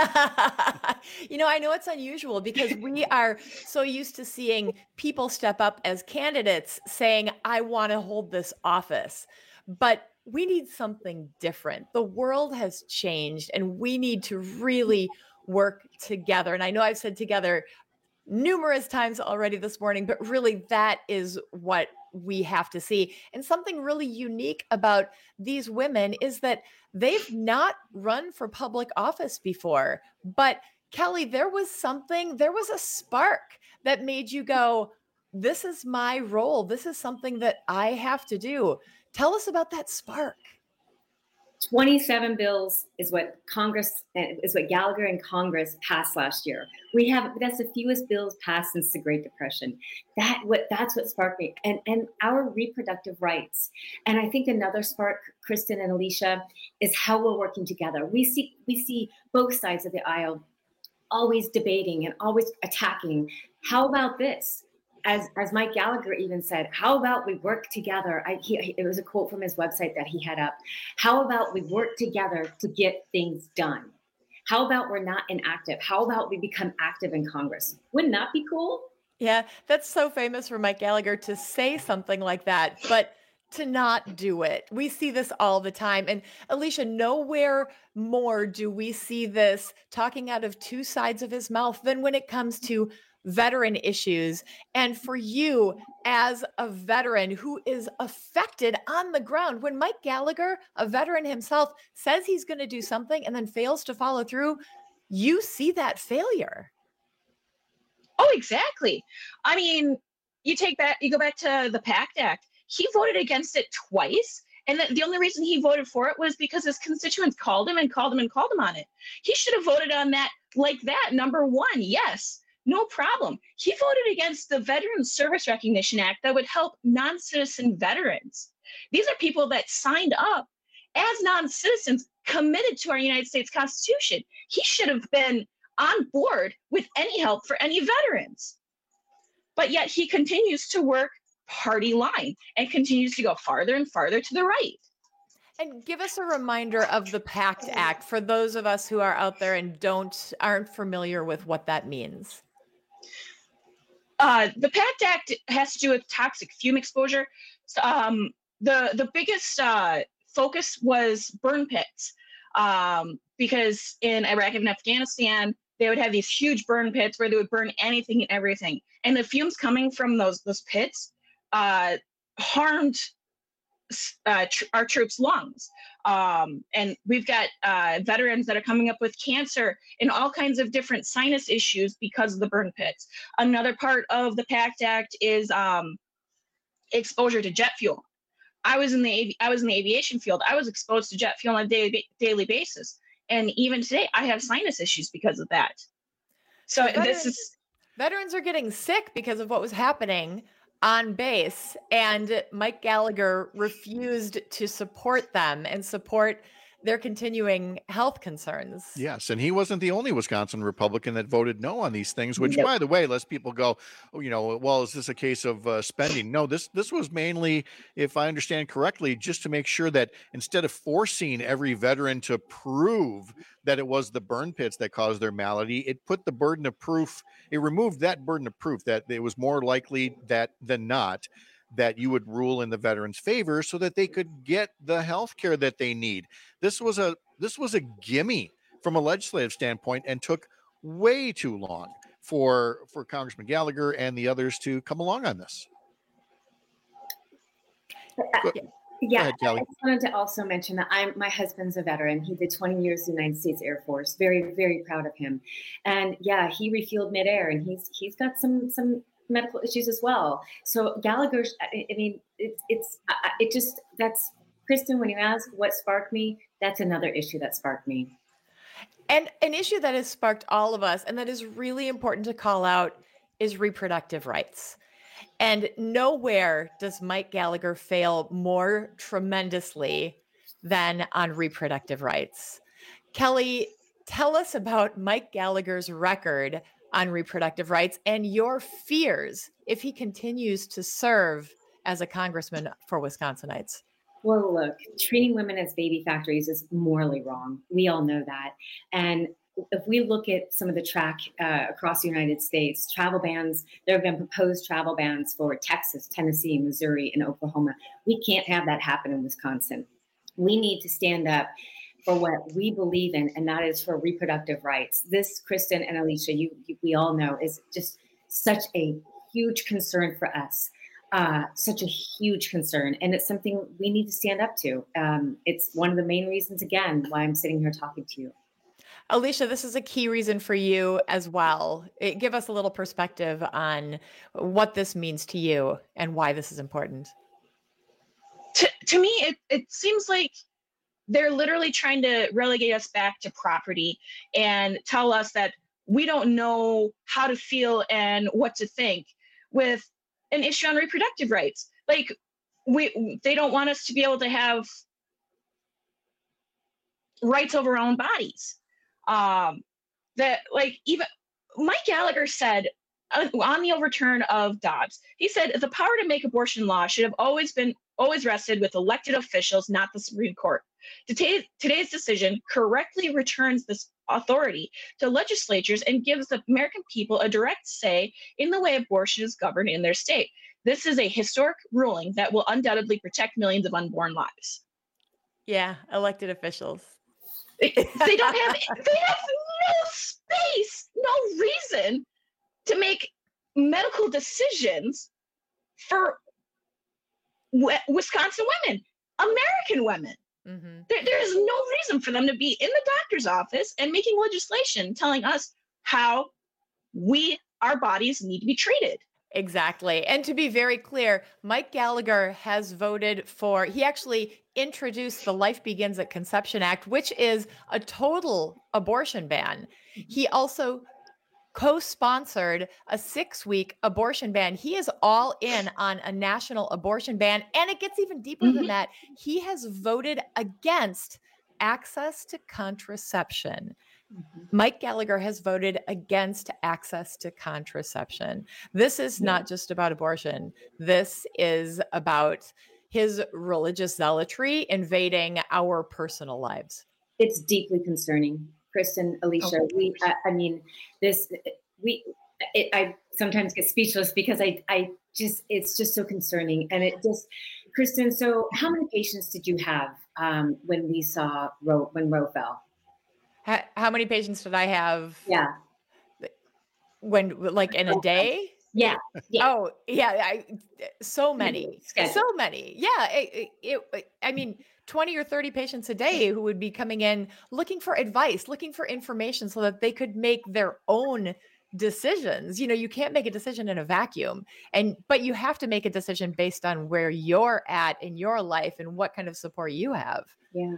You know, I know it's unusual because we are so used to seeing people step up as candidates saying, I want to hold this office. But we need something different. The world has changed and we need to really work together. And I know I've said together numerous times already this morning, but really that is what we have to see. And something really unique about these women is that they've not run for public office before. But Kelly, there was something, there was a spark that made you go, this is my role. This is something that I have to do. Tell us about that spark. twenty-seven bills is what Congress, is what Gallagher and Congress passed last year. We have, that's the fewest bills passed since the Great Depression. That what that's what sparked me, and and our reproductive rights. And I think another spark, Kristen and Alicia, is how we're working together. We see we see both sides of the aisle always debating and always attacking. How about this? As as Mike Gallagher even said, how about we work together? I, he, it was a quote from his website that he had up. How about we work together to get things done? How about we're not inactive? How about we become active in Congress? Wouldn't that be cool? Yeah, that's so famous for Mike Gallagher to say something like that, but to not do it. We see this all the time. And Alicia, nowhere more do we see this talking out of two sides of his mouth than when it comes to veteran issues. And for you as a veteran who is affected on the ground, when Mike Gallagher, a veteran himself, says he's going to do something and then fails to follow through, you see that failure. Oh, exactly. I mean, you take back, you go back to the PACT Act. He voted against it twice. And the, the only reason he voted for it was because his constituents called him and called him and called him on it. He should have voted on that like that. Number one, yes, no problem. He voted against the Veteran Service Recognition Act that would help non-citizen veterans. These are people that signed up as non-citizens committed to our United States Constitution. He should have been on board with any help for any veterans. But yet he continues to work party line and continues to go farther and farther to the right. And give us a reminder of the PACT Act for those of us who are out there and don't aren't familiar with what that means. Uh, the PACT Act has to do with toxic fume exposure. Um, the the biggest uh, focus was burn pits, um, because in Iraq and Afghanistan they would have these huge burn pits where they would burn anything and everything, and the fumes coming from those those pits uh, harmed uh, tr- our troops' lungs. Um, and we've got uh, veterans that are coming up with cancer and all kinds of different sinus issues because of the burn pits. Another part of the PACT Act is um, exposure to jet fuel. I was in the avi- I was in the aviation field. I was exposed to jet fuel on a daily daily basis, and even today I have sinus issues because of that. So veterans, this is veterans are getting sick because of what was happening on base, and Mike Gallagher refused to support them and support their continuing health concerns. Yes, and he wasn't the only Wisconsin Republican that voted no on these things, which, Nope. by the way, lets people go, oh, you know, well, is this a case of uh, spending? No, this this was mainly, if I understand correctly, just to make sure that instead of forcing every veteran to prove that it was the burn pits that caused their malady, it put the burden of proof, it removed that burden of proof that it was more likely that than not that you would rule in the veterans' favor so that they could get the health care that they need. This was a this was a gimme from a legislative standpoint and took way too long for for Congressman Gallagher and the others to come along on this. Go, Yeah, go ahead, I Kelly. just wanted to also mention that I'm my husband's a veteran. He did twenty years in the United States Air Force. Very, very proud of him. And yeah, he refueled midair, and he's he's got some some medical issues as well. So Gallagher, I, I mean, it's it's it just that's Kristen. When you ask what sparked me, that's another issue that sparked me. And an issue that has sparked all of us and that is really important to call out is reproductive rights. And nowhere does Mike Gallagher fail more tremendously than on reproductive rights. Kelly, tell us about Mike Gallagher's record on reproductive rights and your fears if he continues to serve as a congressman for Wisconsinites. Well, look, treating women as baby factories is morally wrong. We all know that. And if we look at some of the track uh, across the United States, travel bans, there have been proposed travel bans for Texas, Tennessee, Missouri, and Oklahoma. We can't have that happen in Wisconsin. We need to stand up for what we believe in, and that is for reproductive rights. This, Kristen and Alicia, you, you we all know, is just such a huge concern for us. Uh, such a huge concern. And it's something we need to stand up to. Um, it's one of the main reasons, again, why I'm sitting here talking to you. Alicia, this is a key reason for you as well. It, give us a little perspective on what this means to you and why this is important. To, to me, it, it seems like they're literally trying to relegate us back to property and tell us that we don't know how to feel and what to think with an issue on reproductive rights. Like, we they don't want us to be able to have rights over our own bodies. Um, that like even Mike Gallagher said uh, on the overturn of Dobbs, he said the power to make abortion law should have always been always rested with elected officials, not the Supreme Court. Today, today's decision correctly returns this authority to legislatures and gives the American people a direct say in the way abortion is governed in their state. This is a historic ruling that will undoubtedly protect millions of unborn lives. Yeah, elected officials. They don't have, they have no space, no reason to to make medical decisions for w- Wisconsin women, American women. Mm-hmm. There, there is no reason for them to be in the doctor's office and making legislation telling us how we, our bodies need to be treated. Exactly. And to be very clear, Mike Gallagher has voted for, he actually introduced the Life Begins at Conception Act, which is a total abortion ban. He also co-sponsored a six-week abortion ban. He is all in on a national abortion ban. And it gets even deeper mm-hmm. than that. He has voted against access to contraception. Mm-hmm. Mike Gallagher has voted against access to contraception. This is yeah. not just about abortion. This is about his religious zealotry invading our personal lives. It's deeply concerning. Kristen, Alicia, okay. we, I, I mean, this, we, it, I sometimes get speechless because I, I just, it's just so concerning. And it just, Kristen, so how many patients did you have um, when we saw Roe, when Roe fell? How, how many patients did I have? Yeah. When, like in a day? Yeah. yeah. Oh, yeah. I, so many, so many. Yeah. It, it, it, I mean, twenty or thirty patients a day who would be coming in looking for advice, looking for information so that they could make their own decisions. You know, you can't make a decision in a vacuum, and but you have to make a decision based on where you're at in your life and what kind of support you have. Yeah.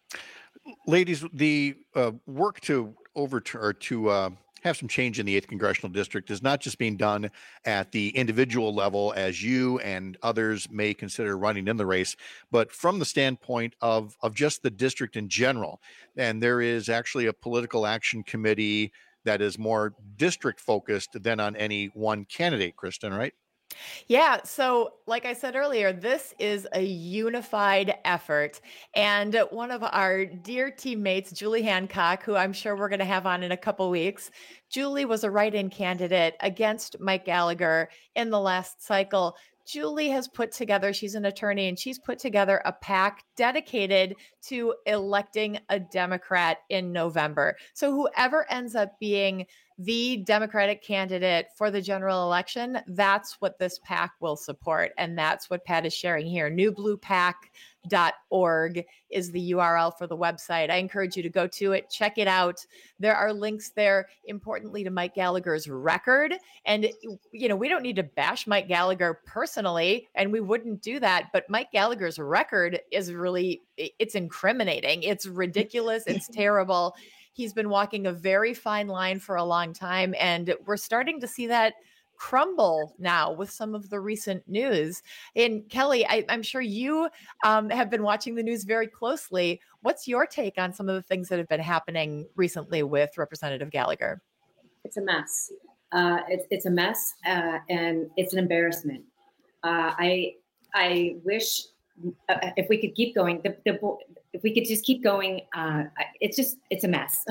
Ladies, the uh, work to overturn or to uh, have some change in the eighth Congressional District is not just being done at the individual level, as you and others may consider running in the race, but from the standpoint of, of just the district in general. And there is actually a political action committee that is more district focused than on any one candidate, Kristen, right? Yeah. So like I said earlier, this is a unified effort. And one of our dear teammates, Julie Hancock, who I'm sure we're going to have on in a couple weeks, Julie was a write-in candidate against Mike Gallagher in the last cycle. Julie has put together, she's an attorney, and she's put together a PAC dedicated to electing a Democrat in November. So whoever ends up being the Democratic candidate for the general election, that's what this PAC will support. And that's what Pat is sharing here. new blue pac dot org is the U R L for the website. I encourage you to go to it, check it out. There are links there, importantly, to Mike Gallagher's record. And, you know, we don't need to bash Mike Gallagher personally, and we wouldn't do that. But Mike Gallagher's record is really, it's incriminating. It's ridiculous. It's terrible. He's been walking a very fine line for a long time, and we're starting to see that crumble now with some of the recent news. And Kelly, I, I'm sure you um, have been watching the news very closely. What's your take on some of the things that have been happening recently with Representative Gallagher? It's a mess. Uh, it's, it's a mess, uh, and it's an embarrassment. Uh, I I wish uh, if we could keep going, the, the if we could just keep going, uh, it's just, it's a mess.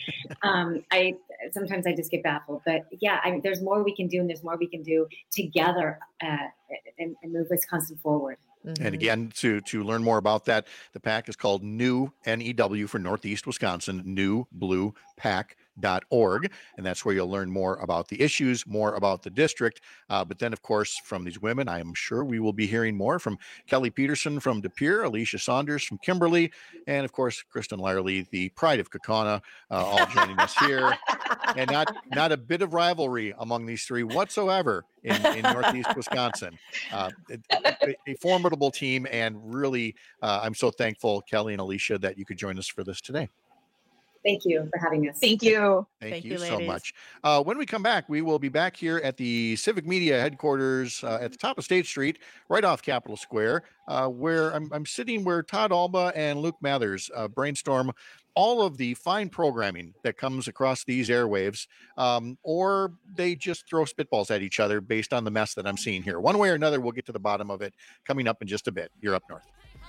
um, I, sometimes I just get baffled, but yeah, I mean, there's more we can do, and there's more we can do together uh, and, and move Wisconsin forward. Mm-hmm. And again, to to learn more about that, the PAC is called New, N E W for Northeast Wisconsin, new blue pac dot org. And that's where you'll learn more about the issues, more about the district. Uh, but then, of course, from these women, I am sure we will be hearing more from Kelly Peterson from De Pere, Alicia Saunders from Kimberly, and of course, Kristen Lyerly, the pride of Kaukauna, uh, all joining us here. And not not a bit of rivalry among these three whatsoever in, in Northeast Wisconsin. Uh, a, a formidable team, and really, uh, I'm so thankful, Kelly and Alicia, that you could join us for this today. Thank you for having us. Thank you. Thank, Thank you, you so much. Uh, when we come back, we will be back here at the Civic Media headquarters uh, at the top of State Street, right off Capitol Square, uh, where I'm, I'm sitting where Todd Alba and Luke Mathers uh, brainstorm all of the fine programming that comes across these airwaves, um, or they just throw spitballs at each other based on the mess that I'm seeing here. One way or another, we'll get to the bottom of it coming up in just a bit. You're up north.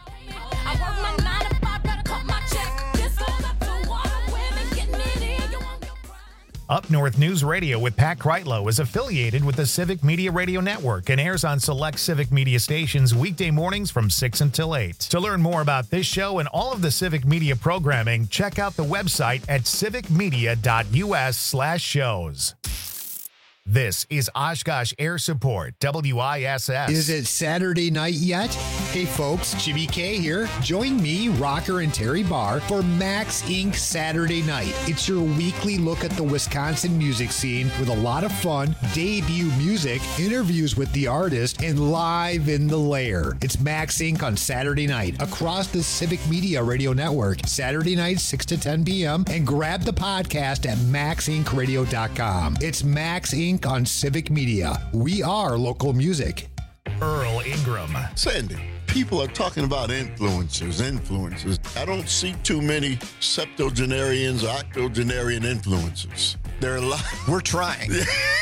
Up North News Radio with Pat Kreitlow is affiliated with the Civic Media Radio Network and airs on select Civic Media stations weekday mornings from six until eight. To learn more about this show and all of the Civic Media programming, check out the website at civic media dot u s slash shows. This is Oshkosh Air Support, W I S S. Is it Saturday night yet? Hey folks, Jimmy K here. Join me, Rocker, and Terry Barr for Max Incorporated Saturday Night. It's your weekly look at the Wisconsin music scene with a lot of fun, debut music, interviews with the artist, and live in the lair. It's Max Incorporated on Saturday night across the Civic Media Radio Network, Saturday night, six to ten p.m., and grab the podcast at max inc radio dot com. It's Max Incorporated on Civic Media. We are local music. Earl Ingram. Sandy, people are talking about influencers, influencers. I don't see too many septuagenarians or octogenarian influencers. There are a lot. We're trying.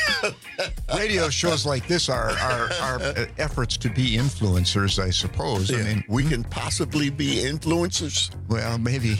Radio shows like this are, are, are efforts to be influencers, I suppose. Yeah. I mean, we can possibly be influencers. Well, maybe.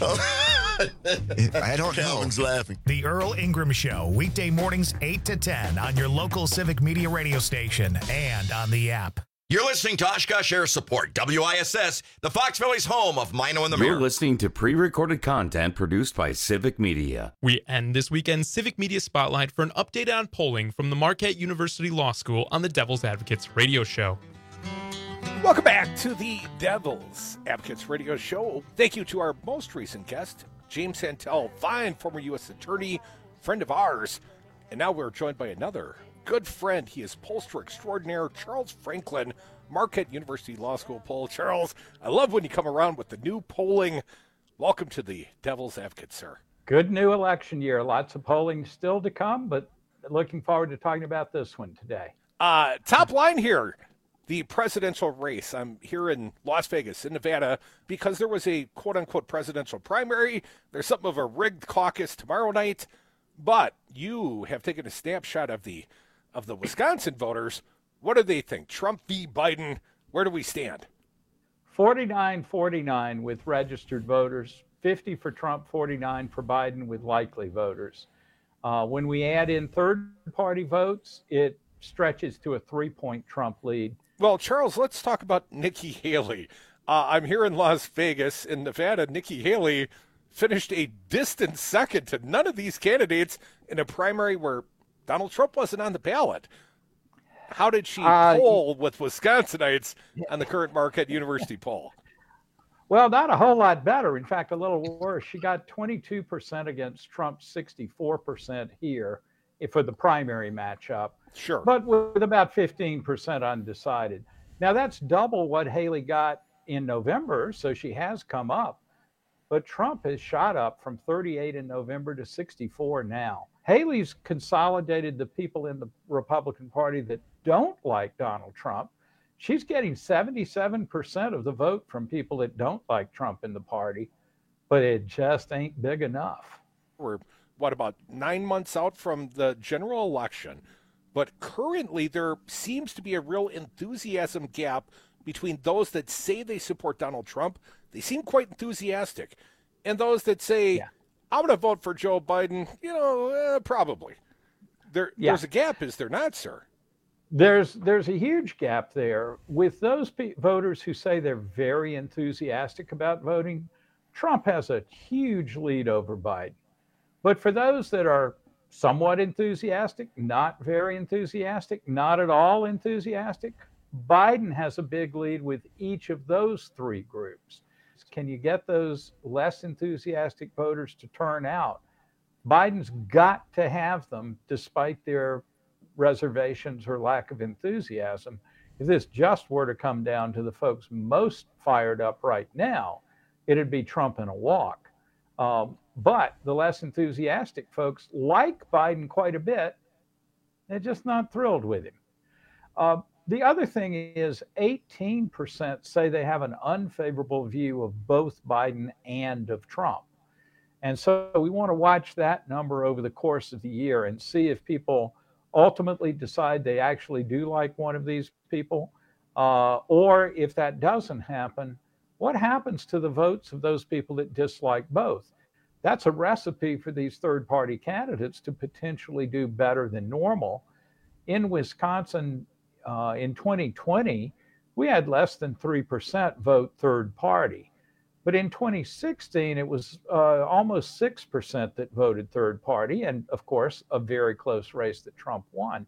I don't Calvin's know. laughing. The Earl Ingram Show, weekday mornings eight to ten on your local Civic Media radio station and on the app. You're listening to Oshkosh Air Support, W I S S, the Fox Valley's home of Mino and the You're Mirror. listening to pre-recorded content produced by Civic Media. We end this weekend's Civic Media Spotlight for an update on polling from the Marquette University Law School on the Devil's Advocates radio show. Welcome back to the Devil's Advocates radio show. Thank you to our most recent guest, James Santel, fine former U S attorney, friend of ours. And now we're joined by another good friend. He is pollster extraordinaire, Charles Franklin, Marquette University Law School poll. Charles, I love when you come around with the new polling. Welcome to the Devil's Advocate, sir. Good new election year. Lots of polling still to come, but looking forward to talking about this one today. Uh, top line here, the presidential race. I'm here in Las Vegas, in Nevada, because there was a quote-unquote presidential primary. There's something of a rigged caucus tomorrow night, but you have taken a snapshot of the of the Wisconsin voters. What do they think? Trump v. Biden, where do we stand? forty-nine forty-nine with registered voters, fifty for Trump, forty-nine for Biden with likely voters. Uh, when we add in third-party votes, it stretches to a three-point Trump lead. Well, Charles, let's talk about Nikki Haley. Uh, I'm here in Las Vegas. In Nevada, Nikki Haley finished a distant second to none of these candidates in a primary where Donald Trump wasn't on the ballot. How did she uh, poll with Wisconsinites on the current Marquette University poll? Well, not a whole lot better. In fact, a little worse. She got twenty-two percent against Trump's sixty-four percent here for the primary matchup. Sure. But with about fifteen percent undecided. Now, that's double what Haley got in November, so she has come up. But Trump has shot up from thirty-eight in November to sixty-four now. Haley's consolidated the people in the Republican Party that don't like Donald Trump. She's getting seventy-seven percent of the vote from people that don't like Trump in the party, but it just ain't big enough. We're, what, about nine months out from the general election? But currently there seems to be a real enthusiasm gap between those that say they support Donald Trump. They seem quite enthusiastic. And those that say, yeah. I'm going to vote for Joe Biden, you know, uh, probably. There, yeah. There's a gap, is there not, sir? There's there's a huge gap there. With those pe- voters who say they're very enthusiastic about voting, Trump has a huge lead over Biden. But for those that are somewhat enthusiastic, not very enthusiastic, not at all enthusiastic, Biden has a big lead with each of those three groups. Can you get those less enthusiastic voters to turn out? Biden's got to have them despite their reservations or lack of enthusiasm. If this just were to come down to the folks most fired up right now, it'd be Trump in a walk. Um, but the less enthusiastic folks like Biden quite a bit. They're just not thrilled with him. Uh, the other thing is eighteen percent say they have an unfavorable view of both Biden and of Trump. And so we want to watch that number over the course of the year and see if people ultimately decide they actually do like one of these people, uh, or if that doesn't happen, what happens to the votes of those people that dislike both? That's a recipe for these third-party candidates to potentially do better than normal. In Wisconsin, uh, in twenty twenty, we had less than three percent vote third party. But in twenty sixteen, it was uh, almost six percent that voted third party, and of course, a very close race that Trump won.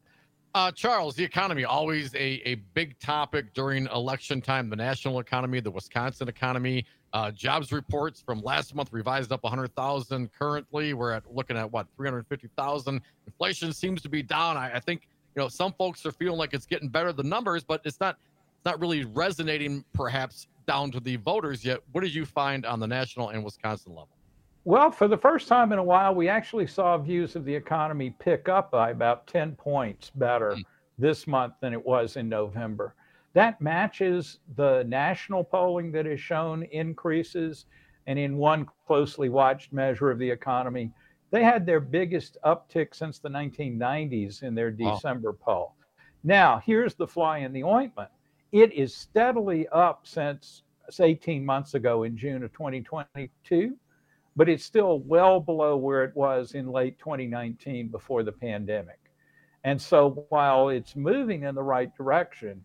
Uh, Charles, the economy, always a, a big topic during election time. The national economy, the Wisconsin economy, uh, jobs reports from last month revised up one hundred thousand. Currently, we're at looking at, what, three hundred fifty thousand. Inflation seems to be down. I, I think, you know, some folks are feeling like it's getting better, the numbers, but it's not, it's not really resonating perhaps down to the voters yet. What did you find on the national and Wisconsin level? Well, for the first time in a while, we actually saw views of the economy pick up by about ten points better mm. this month than it was in November. That matches the national polling that has shown increases. And in one closely watched measure of the economy, they had their biggest uptick since the nineteen nineties in their December wow. poll. Now, here's the fly in the ointment. It is steadily up since eighteen months ago in June of twenty twenty-two. But it's still well below where it was in late twenty nineteen before the pandemic. And so while it's moving in the right direction,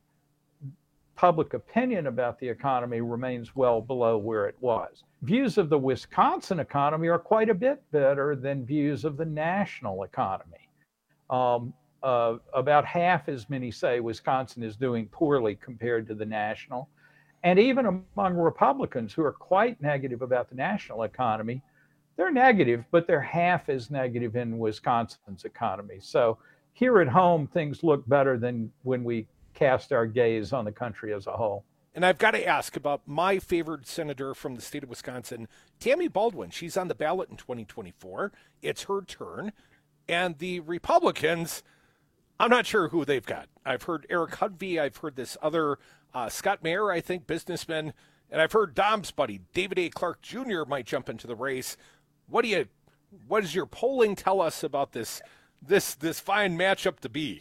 public opinion about the economy remains well below where it was. Views of the Wisconsin economy are quite a bit better than views of the national economy. Um, uh, about half as many say Wisconsin is doing poorly compared to the national. And even among Republicans who are quite negative about the national economy, they're negative, but they're half as negative in Wisconsin's economy. So here at home, things look better than when we cast our gaze on the country as a whole. And I've got to ask about my favorite senator from the state of Wisconsin, Tammy Baldwin. She's on the ballot in twenty twenty-four. It's her turn. And the Republicans, I'm not sure who they've got. I've heard Eric Hudvey. I've heard this other Uh, Scott Mayer, I think, businessman, and I've heard Dom's buddy, David A. Clark Junior might jump into the race. What do you, what does your polling tell us about this, this, this fine matchup to be?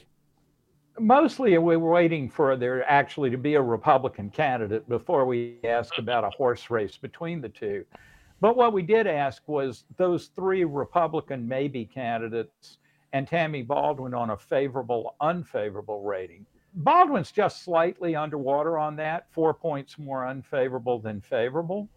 Mostly we were waiting for there actually to be a Republican candidate before we asked about a horse race between the two. But what we did ask was those three Republican maybe candidates and Tammy Baldwin on a favorable, unfavorable rating. Baldwin's just slightly underwater on that, four points more unfavorable than favorable.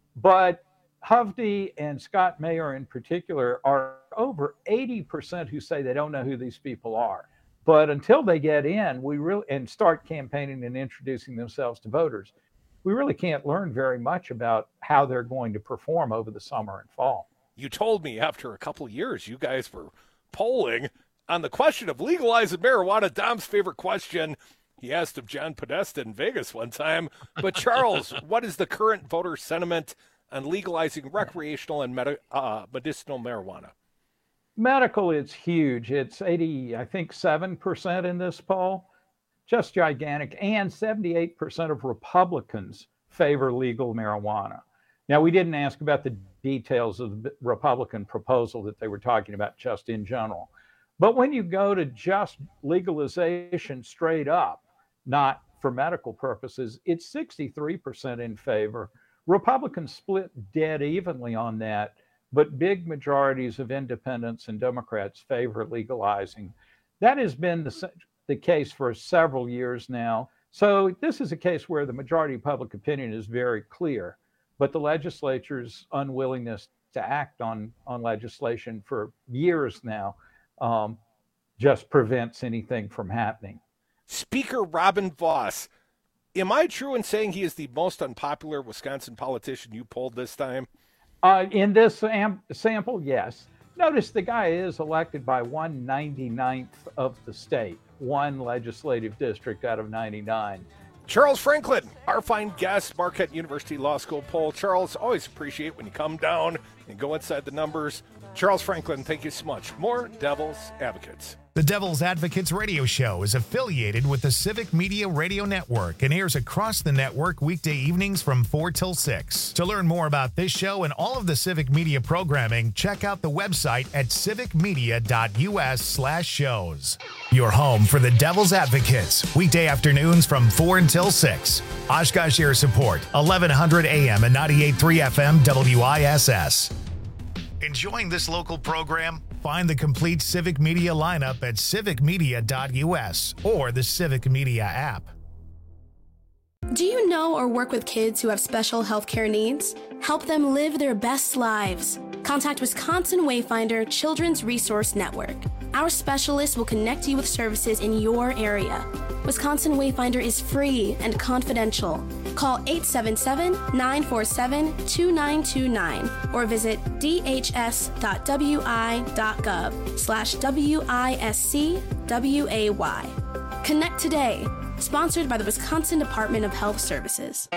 But Hovde and Scott Mayer in particular are over eighty percent who say they don't know who these people are. But until they get in, we really and start campaigning and introducing themselves to voters, we really can't learn very much about how they're going to perform over the summer and fall. You told me after a couple of years, you guys were polling on the question of legalizing marijuana. Dom's favorite question, he asked of John Podesta in Vegas one time. But Charles, what is the current voter sentiment on legalizing recreational and med- uh, medicinal marijuana? Medical is huge. It's eighty, I think, seven percent in this poll, just gigantic. And seventy-eight percent of Republicans favor legal marijuana. Now, we didn't ask about the details of the Republican proposal that they were talking about just in general. But when you go to just legalization straight up, not for medical purposes, it's sixty-three percent in favor. Republicans split dead evenly on that, but big majorities of independents and Democrats favor legalizing. That has been the, the case for several years now. So this is a case where the majority of public opinion is very clear, but the legislature's unwillingness to act on, on legislation for years now Um, just prevents anything from happening. Speaker Robin Vos, am I true in saying he is the most unpopular Wisconsin politician you polled this time? Uh, in this am- sample, yes. Notice the guy is elected by one ninety-ninth of the state, one legislative district out of ninety-nine. Charles Franklin, our fine guest, Marquette University Law School poll. Charles, always appreciate when you come down and go inside the numbers. Charles Franklin, thank you so much. More Devil's Advocates. The Devil's Advocates radio show is affiliated with the Civic Media Radio Network and airs across the network weekday evenings from four till six. To learn more about this show and all of the Civic Media programming, check out the website at civicmedia.us slash shows. Your home for the Devil's Advocates, weekday afternoons from four until six. Oshkosh Air Support, eleven hundred A M and ninety-eight point three F M W I S S. Enjoying this local program? Find the complete Civic Media lineup at civic media dot U S or the Civic Media app. Do you know or work with kids who have special healthcare needs? Help them live their best lives. contact Wisconsin Wayfinder Children's Resource Network. Our specialists will connect you with services in your area. Wisconsin Wayfinder is free and confidential. Call eight seven seven, nine four seven, two nine two nine or visit dhs.wi.gov slash W-I-S-C-W-A-Y. Connect today. Sponsored by the Wisconsin Department of Health Services.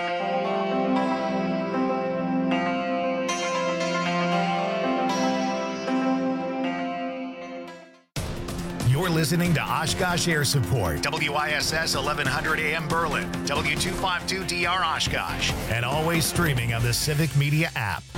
You're listening to Oshkosh Air Support, W I S S eleven hundred A M Berlin, W two fifty-two D R Oshkosh, and always streaming on the Civic Media app.